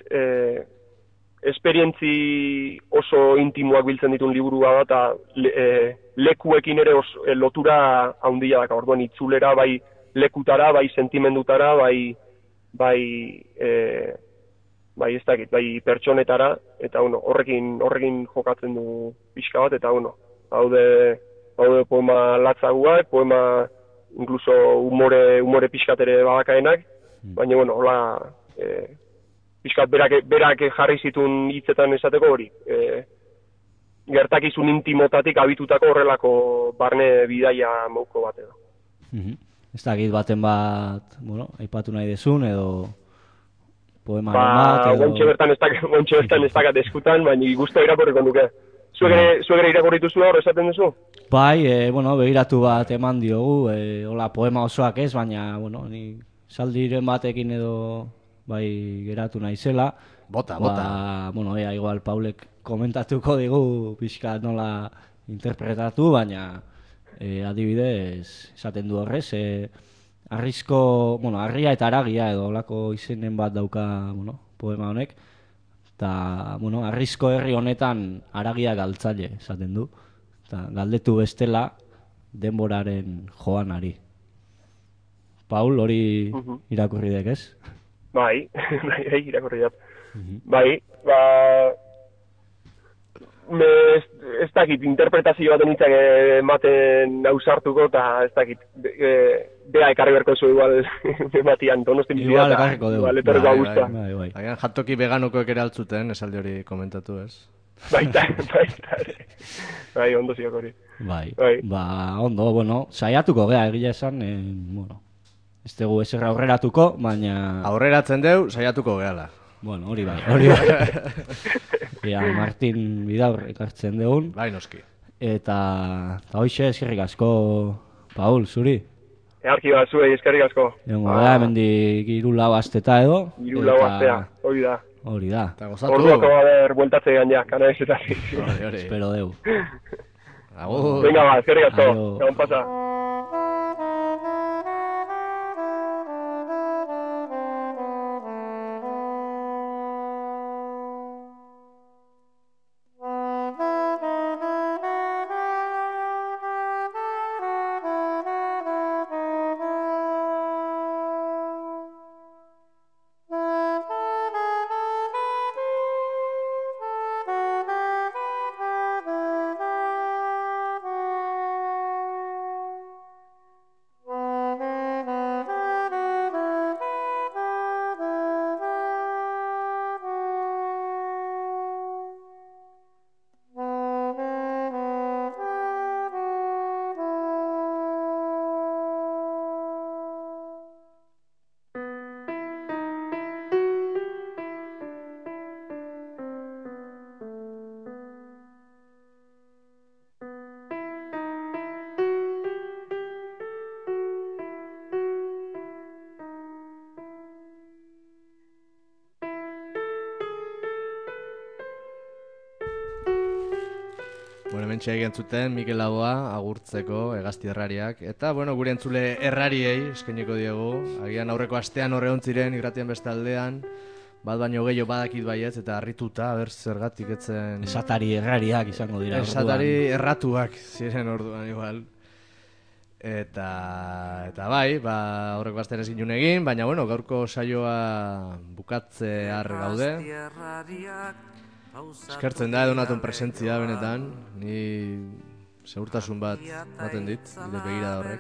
Speaker 10: esperientzi oso intimoak biltzen ditun liburua da, eta lekuekin ere lotura handia daka. Orduan, Itzulera bai lekutara, bai sentimendutara, bai ez dakit, bai pertsonetara, eta horrekin jokatzen du pixka bat, eta haude poema latzaguak, poema incluso humore pixkatere badakaenak, baina hola pixkat berak jarri zituen hitzetan esateko hori, gertakizun intimotatik abitutako horrelako barne bidaia mauko bat edo.
Speaker 2: Ez dakit baten bat, aipatu nahi dezun edo poemaren bat edo...
Speaker 10: Gontxe bertan ez dakat eskutan, baina guztua irakurriko duke. Zuegere irakurritu zuen hor esaten duzu?
Speaker 2: Bai, begiratu bat eman diogu, hola poema osoak ez, baina, ni saldiren batekin edo bai geratu naizela.
Speaker 1: Bota.
Speaker 2: Igual Paulek komentatuko digu pixka nola interpretatu, baina adibidez esaten du horrez, harria eta haragia edo olako izenen bat dauka, poema honek. Eta, harrizko herri honetan haragia galtzaile, esaten du. Eta galdetu bestela denboraren joanari. Paul, hori irakurri dek, ez?
Speaker 10: Bai, irakurri dut. Bai, ez dakit, interpretazio baten hitzak ematen ausartuko, eta ez dakit, bea ekarri berko zu igual ematian, Donostin bizia.
Speaker 2: Igual ekarriko dugu.
Speaker 10: Igual etorriko gusta.
Speaker 1: Agian jantoki veganokoek ere altzuten, esaldi hori komentatu, ez?
Speaker 10: Baita. Bai, ondo ziok hori.
Speaker 2: Bai, ondo, saiatuko gea, egia esan, ez dugu eserra aurreratuko, baina...
Speaker 1: Aurreratzen deu, saiatuko gehala.
Speaker 2: Bueno, hori bai. Martin Bidaur ekartzen degun.
Speaker 1: Bai, noski.
Speaker 2: Eta hoxe, eskerrik asko, Paul, zuri.
Speaker 10: Earki bat, zuei, eskerrik asko.
Speaker 2: Hemendik 3-4 asteta edo.
Speaker 10: 3-4 astea, hori da. Orduako bader bueltatze egan ja, kanabezetatik.
Speaker 2: Espero deu.
Speaker 10: Venga ba, eskerrik asko. Egon pasa.
Speaker 1: Hementxe egin zuten Mikel Laboa agurtzeko Hegazti Errariak. Eta, gure entzule errariei eskainiko diegu. Agian aurreko astean horre ontziren irratien beste aldean. Bat baino gehiago badakit baietz eta harrituta, zergatik etzen...
Speaker 2: Esatari errariak izango dira orduan.
Speaker 1: Esatari erratuak ziren orduan igual. Eta bai, aurreko astean ez ginen egin, baina gaurko saioa bukatzear gaude. Eskertzen da edonaton presentzia benetan, ni segurtasun bat baten dit, nire begira horrek.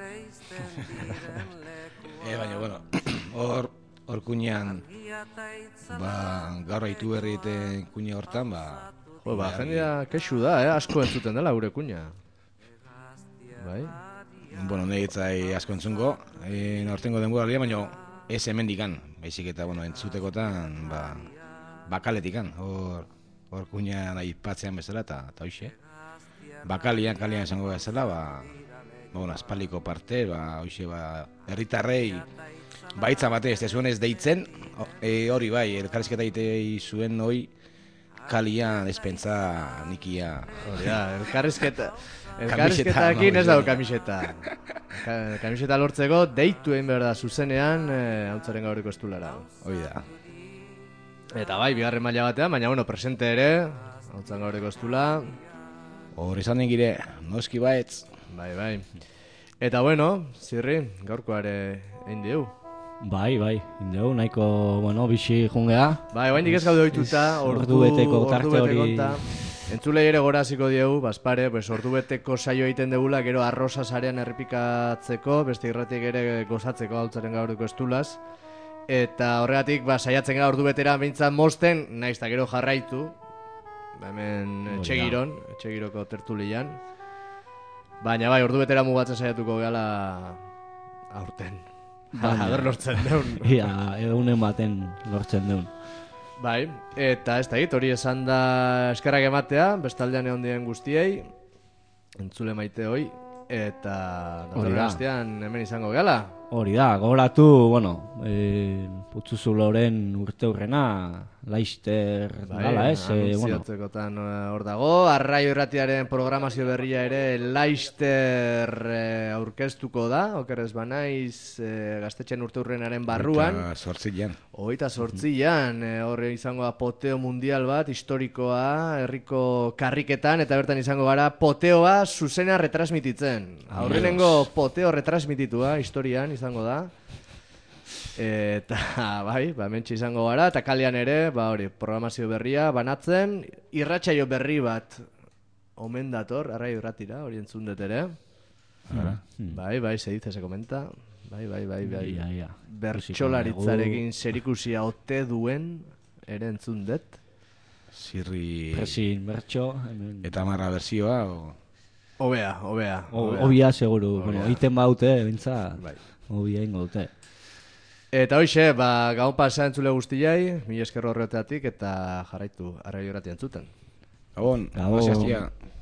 Speaker 3: Baina, hor kuñan, gaur haitu berrieten kuña hortan,
Speaker 1: jendea kexu da, asko entzuten dela gure kuña. Bai?
Speaker 3: Negitzai asko entzungo, nortengo denbora lia, baina ez hemendikan, baizik eta entzutekotan, bakaletikan, hor kuñan aipatzean bezala eta hoxe. Kalian esango bezala, aspaldiko parte, hoxe, herritarrei baitza bate ez zuen ez deitzen, hori bai, elkarrizketa egitei zuen hoi kalian espentza nikia.
Speaker 1: Hori da, elkarrizketakin ez dago kamiseta. Kamiseta lortzeko deitu egin behar da zuzenean hautzaren gauriko estulara.
Speaker 3: Hori da.
Speaker 1: Eta bai, bigarren maila batean, baina presente ere, hautzan gauriko estula.
Speaker 3: Hor izan den gire, noski baetz.
Speaker 1: Bai. Eta zirri, gaurkoare egin diu.
Speaker 2: Bai, indeu, nahiko, bixi jungea.
Speaker 1: Bai, ez gaude oituta,
Speaker 2: ordu beteko tarte hori.
Speaker 1: Entzulei ere goraziko diegu, bazpare, ordu beteko saio egiten degula, gero arroza sarean errepikatzeko, beste irratik ere gozatzeko hautzaren gauriko estulaz. Eta horregatik, saiatzen gara ordu betera bintzat mozten, naiz eta gero jarraitu. Hemen etxegiroko tertulian. Baina bai, ordu betera mugatzen saiatuko gala aurten. Haber lortzen deun.
Speaker 2: Ia, egunen baten lortzen deun.
Speaker 1: Bai, eta ez da hit, hori esan da eskerrak ematea, bestaldean egon dien guztiei, entzule maite hoi, eta datorren astean hemen izango gala.
Speaker 2: Hori da, gogoratu, Putzuzuloren urte hurrena, Laister dala, ez?
Speaker 1: Anuntziatzekotan hor dago, Arraio Irratiaren programazio berria ere, Laister aurkeztuko da, okerrez banaiz, Gaztetxeen urteurrenaren barruan. 28an, horre izango da poteo mundial bat, historikoa, herriko karriketan, eta bertan izango gara poteoa zuzena retransmititzen. Aurrenengo poteo retransmititua historian izango da. Eta bai, mentxe izango gara, eta kalean ere, programazio berria banatzen, irratsaio berri bat omen dator, Arraio Irratira, hori entzun dut ere. Bai, se dice, se comenta. Bai. Bertxolaritzarekin zerikusia ote duen ere entzun dut.
Speaker 3: Zirri...
Speaker 2: Presin, bertxo...
Speaker 3: Eta marra berzioa,
Speaker 1: Obea.
Speaker 2: Obia, seguru. Bueno, iten baute, bintza, obia ingo dute.
Speaker 1: Eta hoxe, gaun pasa entzule guztiai, mila esker horretatik, eta jarraitu Arraio Irratia entzuten.
Speaker 3: Gabon,